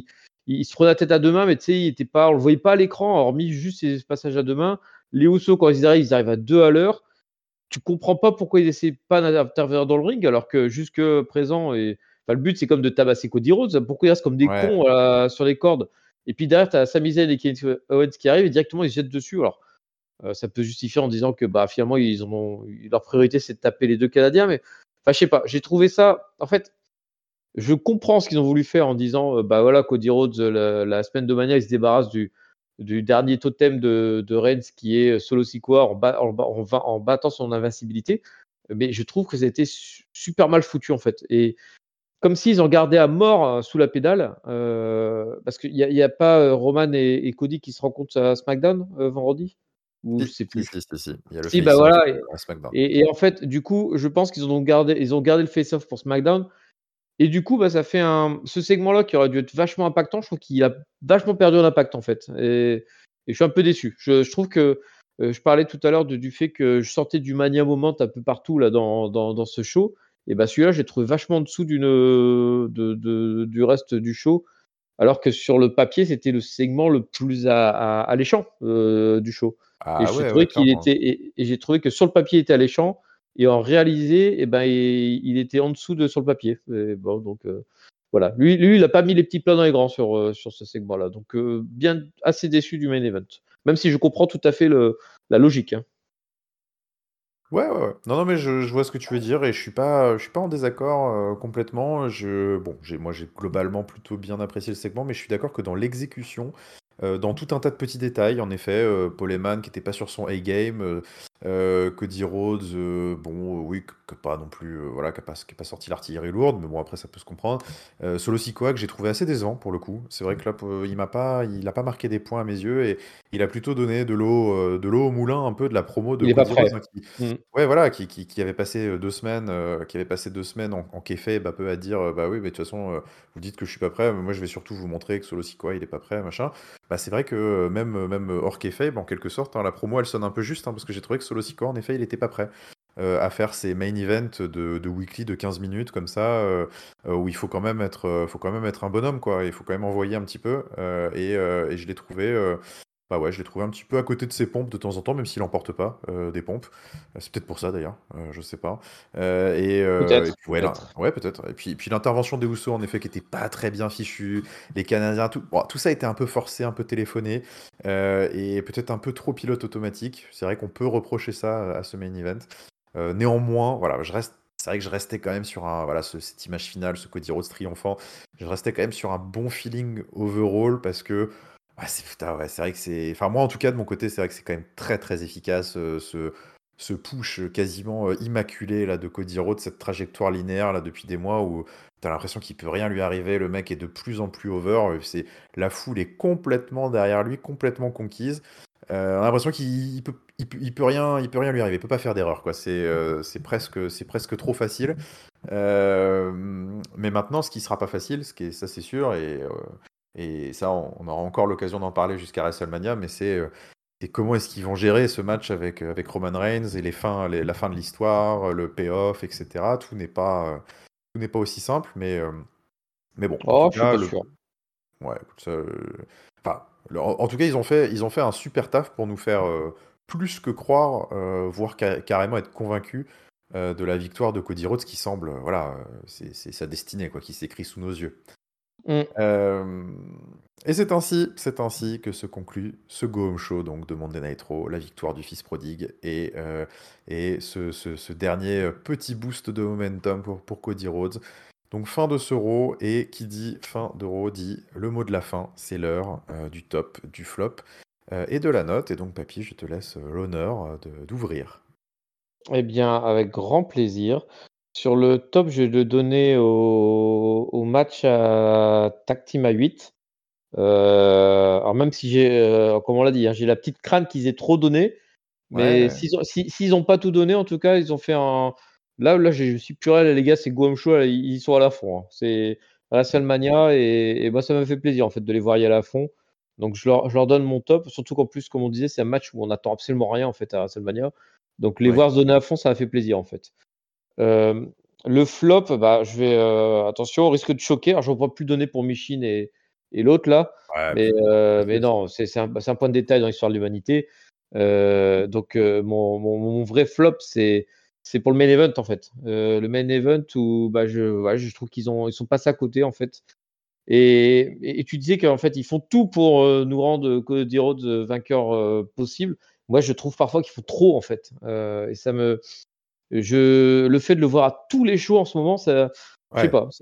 il se prenait la tête à deux mains, mais tu sais, il était pas, on le voyait pas à l'écran, hormis juste ses passages à deux mains. Les Usos, quand ils arrivent à 2 à l'heure. Tu comprends pas pourquoi ils essaient pas d'intervenir dans le ring, alors que jusque présent, enfin, le but c'est comme de tabasser Cody Rhodes. Pourquoi ils restent comme des Ouais. cons sur les cordes? Et puis derrière, tu as Sami Zayn et Kevin Owens qui arrivent et directement ils se jettent dessus. Alors, ça peut justifier en disant que bah, finalement, leur priorité c'est de taper les deux Canadiens, mais enfin, je sais pas, j'ai trouvé ça. En fait, je comprends ce qu'ils ont voulu faire en disant bah voilà, Cody Rhodes, la semaine de Mania, il se débarrasse du dernier totem de Reigns qui est Solo Sikoa en battant son invincibilité. Mais je trouve que c'était super mal foutu en fait. Et comme s'ils ont gardé à mort sous la pédale, parce qu'il y a pas Roman et Cody qui se rencontrent à SmackDown vendredi, ou je Si, sais si, plus. si, si, si. Il y a le Si, bah face-off voilà. à SmackDown. Et en fait, du coup, je pense ils ont gardé le face-off pour SmackDown. Et du coup, bah, ça fait ce segment-là qui aurait dû être vachement impactant, je trouve qu'il a vachement perdu en impact en fait. Et je suis un peu déçu. Je trouve que je parlais tout à l'heure du fait que je sortais du Mania Moment un peu partout là dans ce show. Et bah celui-là, j'ai trouvé vachement en dessous du reste du show, alors que sur le papier, c'était le segment le plus alléchant du show. Et Ah j'ai ouais, trouvé ouais, qu'il clairement. était, et j'ai trouvé que sur le papier, il était alléchant, et en réalisé, eh ben, il était en dessous de sur le papier. Et bon, donc voilà. Lui, il n'a pas mis les petits plats dans les grands sur ce segment-là. Donc bien assez déçu du main event. Même si je comprends tout à fait la logique. Hein. Ouais, ouais, ouais. Non, non, mais je vois ce que tu veux dire et je suis pas en désaccord complètement. Bon, moi, j'ai globalement plutôt bien apprécié le segment, mais je suis d'accord que dans l'exécution, dans tout un tas de petits détails, en effet, Paul Heyman qui n'était pas sur son A-game, Cody Rhodes, bon, oui, que pas non plus, voilà, qui a pas sorti l'artillerie lourde, mais bon, après, ça peut se comprendre. Solo Sikoa, que j'ai trouvé assez décevant pour le coup. C'est vrai que là, il a pas marqué des points à mes yeux et il a plutôt donné de l'eau au moulin un peu de la promo de Il n'est pas Cody Rhodes, prêt. hein, Mm. ouais, voilà, qui avait passé 2 semaines, qui avait passé 2 semaines en kayfabe, un peu à dire, bah oui, mais de toute façon, vous dites que je suis pas prêt, mais moi je vais surtout vous montrer que Solo Sikoa il est pas prêt, machin. Bah c'est vrai que même hors kayfabe, en quelque sorte, hein, la promo elle sonne un peu juste, hein, parce que j'ai trouvé que Solo Sikoa en effet il était pas prêt à faire ses main events de weekly de 15 minutes comme ça, où il faut quand même être un bonhomme quoi, il faut quand même envoyer un petit peu, et je l'ai trouvé. Bah ouais, je l'ai trouvé un petit peu à côté de ses pompes de temps en temps, même s'il emporte pas des pompes. C'est peut-être pour ça d'ailleurs, je sais pas. Et Peut-être, puis ouais, peut-être. ouais peut-être. Et puis l'intervention des Usos en effet qui était pas très bien fichue. Les Canadiens, tout ça a été un peu forcé, un peu téléphoné, et peut-être un peu trop pilote automatique. C'est vrai qu'on peut reprocher ça à ce main event. Néanmoins, voilà, c'est vrai que je restais quand même sur voilà, cette image finale, ce Cody Rhodes triomphant. Je restais quand même sur un bon feeling overall parce que putain, ouais, c'est vrai que c'est. Enfin, moi, en tout cas, de mon côté, c'est vrai que c'est quand même très, très efficace, ce push quasiment immaculé là, de Cody Rhodes, cette trajectoire linéaire là, depuis des mois où t'as l'impression qu'il peut rien lui arriver. Le mec est de plus en plus over. La foule est complètement derrière lui, complètement conquise. On a l'impression qu'il peut rien lui arriver. Il peut pas faire d'erreur, quoi. C'est presque trop facile. Mais maintenant, ce qui sera pas facile, ça c'est sûr, et ça, on aura encore l'occasion d'en parler jusqu'à WrestleMania, mais c'est comment est-ce qu'ils vont gérer ce match avec Roman Reigns et la fin de l'histoire, le payoff, etc. Tout n'est pas aussi simple, mais bon, en tout Oh, je suis cas, pas sûr. ouais, écoute, ça, enfin, en tout cas, ils ont fait un super taf pour nous faire plus que croire, voire carrément être convaincus de la victoire de Cody Rhodes qui semble, voilà, c'est sa destinée, quoi, qui s'écrit sous nos yeux. Mm. Euh, et c'est ainsi que se conclut ce Go Home Show donc, de Monday Night Raw, la victoire du fils prodigue et ce dernier petit boost de momentum pour Cody Rhodes. Donc fin de ce Raw, et qui dit fin de Raw dit le mot de la fin, c'est l'heure du top, du flop et de la note. Et donc Papy, je te laisse l'honneur d'ouvrir. Eh bien, avec grand plaisir. Sur le top, je vais le donner au match à Tag Team à 8. Alors même si comme on l'a dit, hein, j'ai la petite crainte qu'ils aient trop donné, mais Ouais, s'ils ont pas tout donné, en tout cas, ils ont fait un. Là, je suis purée, les gars, c'est Go Home Show, là, ils sont à la fond. Hein. C'est WrestleMania, et moi, ça me fait plaisir en fait de les voir y aller à fond. Donc je leur donne mon top, surtout qu'en plus, comme on disait, c'est un match où on n'attend absolument rien en fait à WrestleMania. Donc les ouais. voir se donner à fond, ça m'a fait plaisir en fait. Le flop, bah, attention, au risque de choquer. Alors, je ne vais pas plus donner pour Michin et l'autre là. Ouais, Mais, plus mais facile. non, c'est un point de détail dans l'histoire de l'humanité. Donc, mon vrai flop, c'est pour le main event en fait. Le main event où bah, je trouve ils sont passés à côté en fait. Et tu disais qu'en fait, ils font tout pour nous rendre Cody Rhodes vainqueur possible. Moi, je trouve parfois qu'ils font trop en fait. Et le fait de le voir à tous les shows en ce moment, je sais Ouais. pas,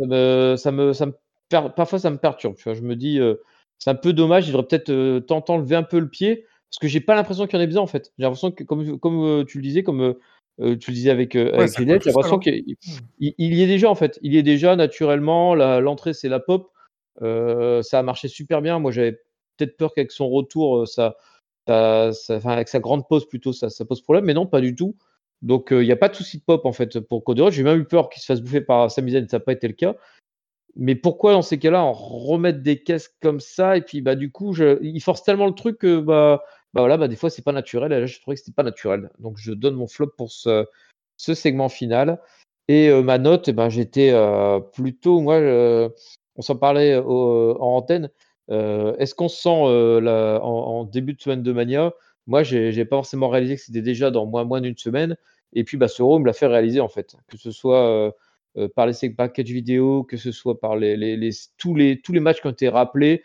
parfois ça me perturbe. Tu vois, je me dis, c'est un peu dommage. Il devrait peut-être temps lever un peu le pied parce que j'ai pas l'impression qu'il y en ait besoin en fait. J'ai l'impression que comme tu le disais, tu le disais Ouais, avec ça coule Juliette, tout j'ai seul, l'impression hein. qu'il Mmh. il y est déjà en fait. Il y est déjà naturellement. L'entrée, c'est la pop. Ça a marché super bien. Moi, j'avais peut-être peur qu'avec son retour, enfin, avec sa grande pause plutôt, ça pose problème, mais non, pas du tout. Donc, il y a pas de souci de pop en fait pour Cody Rhodes. J'ai même eu peur qu'il se fasse bouffer par Sami Zayn, ça n'a pas été le cas. Mais pourquoi dans ces cas-là en remettre des caisses comme ça et puis bah du coup il force tellement le truc que voilà, des fois c'est pas naturel et là je trouvais que c'était pas naturel. Donc je donne mon flop pour ce segment final et ma note et ben j'étais, plutôt moi, on s'en parlait en antenne, est-ce qu'on sent, en début de semaine de Mania? Moi j'ai pas forcément réalisé que c'était déjà dans moins d'une semaine et puis bah ce Raw me l'a fait réaliser en fait. Que ce soit, par les packages vidéo, que ce soit par tous les matchs qui ont été rappelés,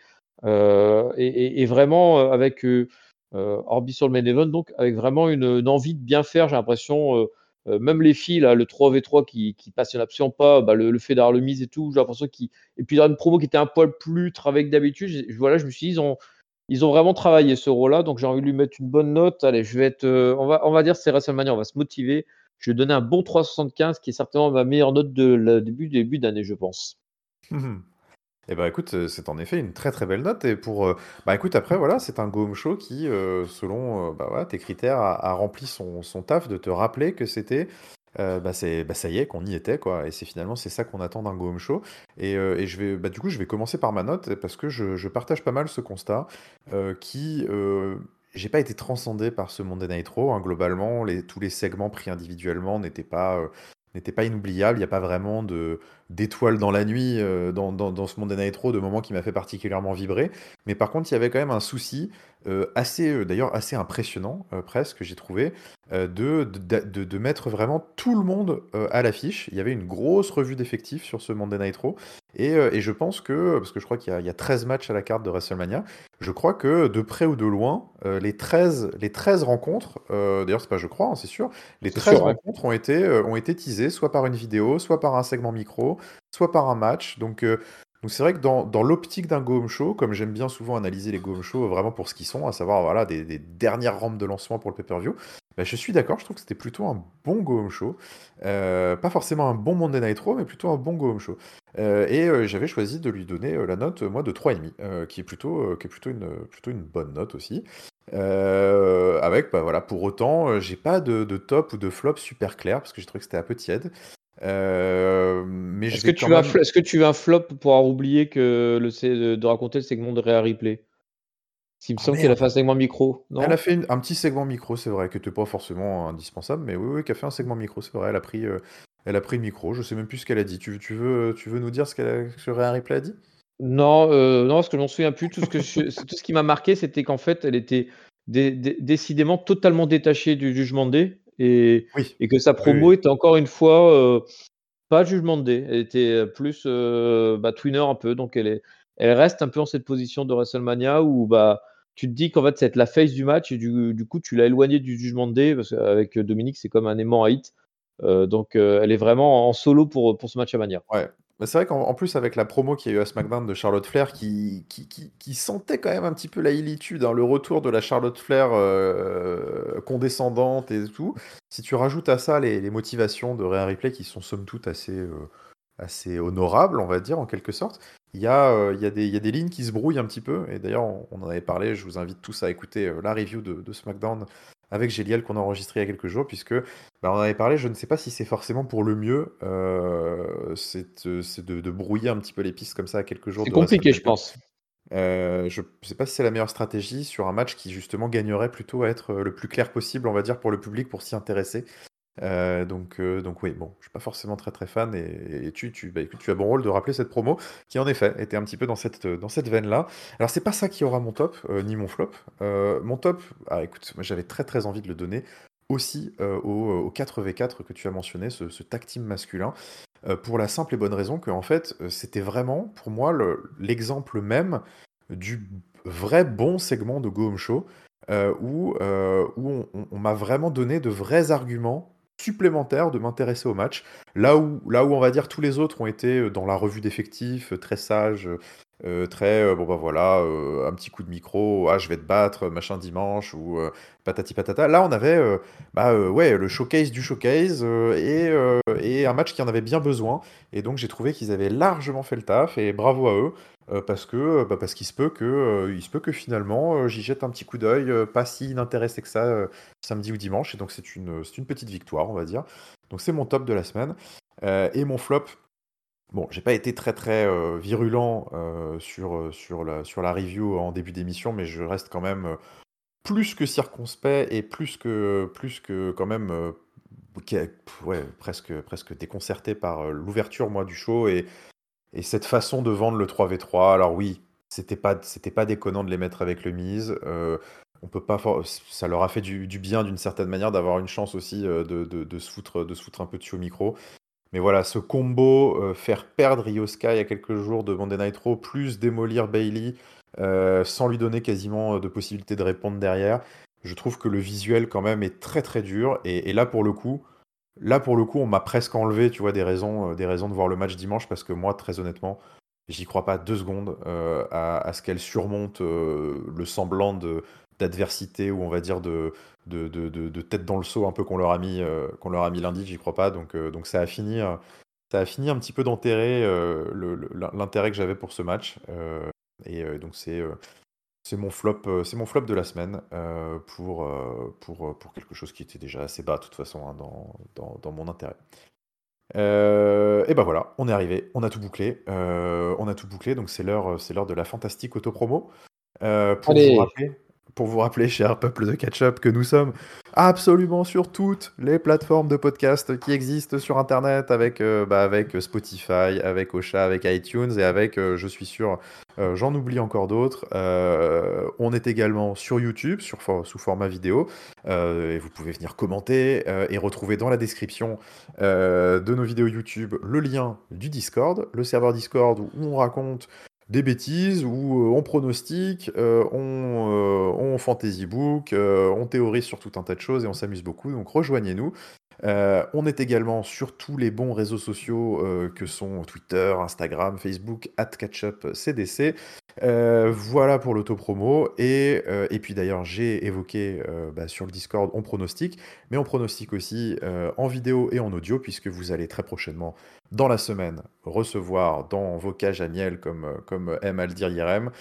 et vraiment, avec, hormis sur le main event donc, avec vraiment une envie de bien faire. J'ai l'impression, même les filles là, le 3v3 qui passionne absolument pas, bah, le fait d'avoir le Miz et tout, j'ai l'impression qu'ils et puis dans une promo qui était un poil plus travaillée que d'habitude, voilà, je me suis dit: «Ils ont vraiment travaillé ce rôle-là», donc j'ai envie de lui mettre une bonne note. Allez, je vais être, on va dire c'est WrestleMania, on va se motiver. Je vais donner un bon 3,75 qui est certainement ma meilleure note de la début d'année, je pense. Mmh. Et bah, écoute, c'est en effet une très, très belle note et bah, écoute, après voilà, c'est un go home show qui, selon, bah, voilà, tes critères a rempli son taf de te rappeler que c'était, bah, ça y est, qu'on y était, quoi et c'est ça qu'on attend d'un go home show et du coup, je vais commencer par ma note parce que je partage pas mal ce constat, j'ai pas été transcendé par ce Monday Night Raw, hein, globalement, tous les segments pris individuellement n'étaient pas inoubliables. Il y a pas vraiment d'étoiles dans la nuit, dans ce Monday Night Raw, de moments qui m'a fait particulièrement vibrer. Mais par contre, il y avait quand même un souci, d'ailleurs assez impressionnant, presque, j'ai trouvé, de mettre vraiment tout le monde, à l'affiche. Il y avait une grosse revue d'effectifs sur ce Monday Night Raw et je pense que parce que je crois qu'il y a 13 matchs à la carte de WrestleMania, je crois que de près ou de loin, les 13 rencontres, d'ailleurs c'est pas je crois, hein, c'est sûr, les C'est 13 sûr, ouais. rencontres ont été teasées, soit par une vidéo, soit par un segment micro, soit par un match. Donc c'est vrai que dans l'optique d'un go home show, comme j'aime bien souvent analyser les go home shows vraiment pour ce qu'ils sont, à savoir voilà, des dernières rampes de lancement pour le pay-per-view, bah, je suis d'accord, je trouve que c'était plutôt un bon go home show. Pas forcément un bon Monday Night Raw, mais plutôt un bon go home show. J'avais choisi de lui donner la note, moi, de 3,5, qui est plutôt une bonne note aussi. Avec, bah, voilà, pour autant, j'ai pas de top ou de flop super clair, parce que j'ai trouvé que c'était un peu tiède. Mais je vais quand même. Est-ce que tu veux un flop pour avoir oublié de raconter le segment de Rhea Ripley? S'il me Ah semble qu'elle a fait un merde! segment micro, Elle a non? fait un petit segment micro, c'est vrai, qui était pas forcément indispensable, mais oui, oui, qui a fait un segment micro, c'est vrai. Elle a pris le micro, je sais même plus ce qu'elle a dit. Tu veux nous dire ce que Rhea Ripley a dit? Non, non, parce que je m'en souviens plus. Tout ce qui m'a marqué, c'était qu'en fait, elle était décidément totalement détachée du Jugement Day Oui. et que sa Oui, oui. promo était encore une fois, pas Jugement Day. Elle était, plus, tweener un peu, donc elle reste un peu en cette position de WrestleMania où, bah, tu te dis qu'en fait, ça va être la face du match et du coup, tu l'as éloignée du Jugement Day parce qu'avec Dominique, c'est comme un aimant à hit. Donc, elle est vraiment en solo pour ce match à Mania. Ouais. Bah, c'est vrai qu'en plus, avec la promo qu'il y a eu à SmackDown de Charlotte Flair qui sentait quand même un petit peu la ilitude, hein, le retour de la Charlotte Flair condescendante et tout. Si tu rajoutes à ça les motivations de Rhea Ripley qui sont somme toute assez honorables, on va dire, en quelque sorte, il y a des lignes qui se brouillent un petit peu. Et d'ailleurs, on en avait parlé, je vous invite tous à écouter la review de SmackDown avec Géliel qu'on a enregistré il y a quelques jours, puisque bah, on en avait parlé, je ne sais pas si c'est forcément pour le mieux, c'est de brouiller un petit peu les pistes comme ça à quelques jours C'est de compliqué, je WrestleMania. pense. Je ne sais pas si c'est la meilleure stratégie sur un match qui justement gagnerait plutôt à être le plus clair possible, on va dire, pour le public, pour s'y intéresser. Donc oui, bon, je suis pas forcément très très fan et écoute, tu as bon rôle de rappeler cette promo qui en effet était un petit peu dans cette veine-là. Alors c'est pas ça qui aura mon top, ni mon flop. Mon top, ah écoute, moi j'avais très très envie de le donner aussi au 4v4 que tu as mentionné, ce tag team masculin, pour la simple et bonne raison que en fait, c'était vraiment pour moi l'exemple même du vrai bon segment de Go Home Show, où on m'a vraiment donné de vrais arguments supplémentaires de m'intéresser au match. Là où on va dire tous les autres ont été dans la revue d'effectifs, très sages, très bon bah voilà, un petit coup de micro, ah je vais te battre, machin dimanche, ou patati patata. Là on avait ouais, le showcase du showcase, et un match qui en avait bien besoin. Et donc j'ai trouvé qu'ils avaient largement fait le taf, et bravo à eux. Parce qu'il se peut que finalement j'y jette un petit coup d'œil, pas si inintéressé que ça, samedi ou dimanche. Et donc c'est une petite victoire, on va dire. Donc c'est mon top de la semaine. Et mon flop, bon, j'ai pas été très très virulent sur la review en début d'émission, mais je reste quand même plus que circonspect et plus que quand même ouais, presque déconcerté par l'ouverture moi du show et cette façon de vendre le 3v3. Alors oui, c'était pas déconnant de les mettre avec le Miz. On peut pas ça leur a fait du bien d'une certaine manière d'avoir une chance aussi de se foutre un peu dessus au micro. Mais voilà, ce combo, faire perdre Io Sky il y a quelques jours de Monday Night Raw, plus démolir Bailey, sans lui donner quasiment de possibilité de répondre derrière, je trouve que le visuel quand même est très très dur. Et là pour le coup, on m'a presque enlevé, tu vois, des raisons de voir le match dimanche, parce que moi, très honnêtement, j'y crois pas 2 secondes à ce qu'elle surmonte le semblant d'adversité, ou on va dire de tête dans le seau un peu qu'on leur a mis lundi. J'y crois pas. Donc ça a fini un petit peu d'enterrer l'intérêt que j'avais pour ce match. Donc c'est mon flop de la semaine, pour quelque chose qui était déjà assez bas de toute façon, hein, dans mon intérêt. Et ben voilà, on est arrivé, on a tout bouclé. Donc c'est l'heure de la fantastique autopromo. Euh, pour vous Allez, rappeler, pour vous rappeler, cher peuple de Catch-up, que nous sommes absolument sur toutes les plateformes de podcast qui existent sur Internet, avec Spotify, avec Ocha, avec iTunes, et avec, je suis sûr, j'en oublie encore d'autres. On est également sur YouTube, sous format vidéo, et vous pouvez venir commenter et retrouver dans la description de nos vidéos YouTube le lien du Discord, le serveur Discord où on raconte des bêtises, où on pronostique, on fantasy book, on théorise sur tout un tas de choses et on s'amuse beaucoup. Donc rejoignez-nous. On est également sur tous les bons réseaux sociaux que sont Twitter, Instagram, Facebook, @catchupcdc. Voilà pour l'autopromo. Et puis d'ailleurs, j'ai évoqué sur le Discord, on pronostique, mais on pronostique aussi en vidéo et en audio, puisque vous allez très prochainement, dans la semaine, recevoir dans vos cages à miel, comme aime à le dire Irem,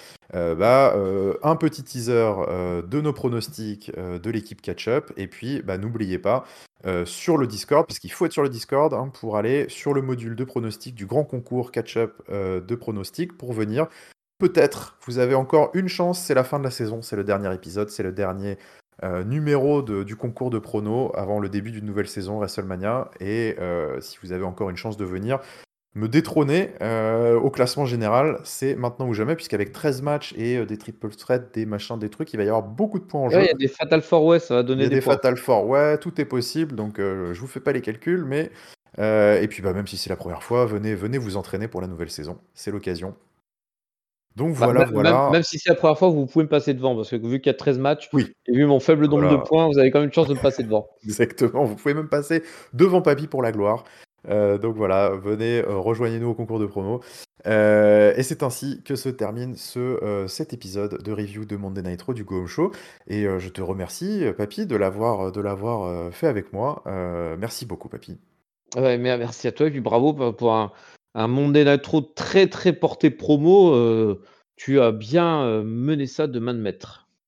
un petit teaser de nos pronostics de l'équipe Catch-up. Et puis, n'oubliez pas, sur le Discord, parce qu'il faut être sur le Discord, hein, pour aller sur le module de pronostic du grand concours Catch-up de pronostic, pour venir. Peut-être, vous avez encore une chance, c'est la fin de la saison, c'est le dernier épisode, c'est le dernier numéro du concours de pronos avant le début d'une nouvelle saison WrestleMania. Et si vous avez encore une chance de venir me détrôner au classement général, c'est maintenant ou jamais, puisqu'avec 13 matchs et des triple threats, des machins, des trucs, il va y avoir beaucoup de points en ouais, il jeu. y a des Fatal 4 Way, ça va Il y donner a des des points. Fatal Four, ouais, tout est possible, donc je vous fais pas les calculs, mais et puis même si c'est la première fois, venez vous entraîner pour la nouvelle saison, c'est l'occasion. Donc Bah, voilà, voilà. même si c'est la première fois, vous pouvez me passer devant, parce que vu qu'il y a 13 matchs Oui, et vu mon faible nombre de voilà, points, vous avez quand même une chance de me passer devant. exactement. Vous pouvez même passer devant Papy pour la gloire. Donc voilà, venez, rejoignez-nous au concours de promo. Et c'est ainsi que se termine cet épisode de review de Monday Night Raw du Go Home Show. Et je te remercie, Papy, de l'avoir fait avec moi. Merci beaucoup, Papy. Ouais, merci à toi et puis bravo pour un Monday Night Raw très, très porté promo, tu as bien, mené ça de main de maître.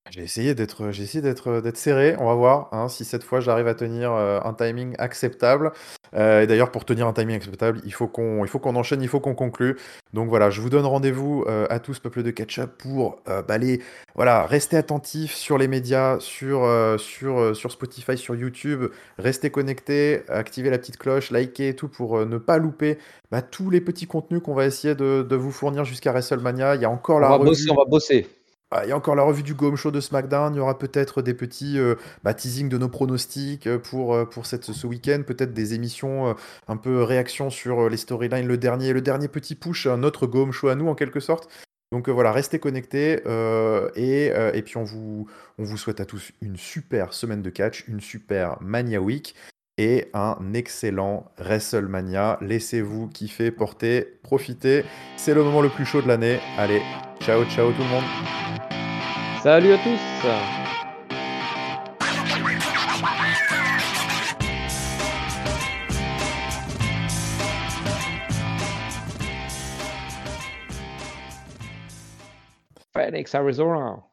d'être serré. On va voir, hein, si cette fois j'arrive à tenir, un timing acceptable. Et d'ailleurs pour tenir un timing acceptable, il faut qu'on enchaîne, il faut qu'on conclue. Donc voilà, je vous donne rendez-vous, à tous, peuple de Ketchup, pour, voilà, rester attentifs sur les médias, sur Spotify, sur YouTube. Restez connectés, activez la petite cloche, likez et tout pour, ne pas louper, tous les petits contenus qu'on va essayer de vous fournir jusqu'à WrestleMania. Il y a encore On la va bosser, revue on va bosser. il y a encore la revue du Go Home Show de SmackDown. Il y aura peut-être des petits teasings de nos pronostics pour ce week-end. Peut-être des émissions un peu réaction sur les storylines. Le dernier petit push, notre Go Home Show à nous, en quelque sorte. Donc voilà, restez connectés. Et puis on vous souhaite à tous une super semaine de catch, une super Mania Week et un excellent WrestleMania. Laissez-vous kiffer, porter, profiter. C'est le moment le plus chaud de l'année. Allez, ciao, ciao tout le monde. Salut à tous. Phoenix, Arizona.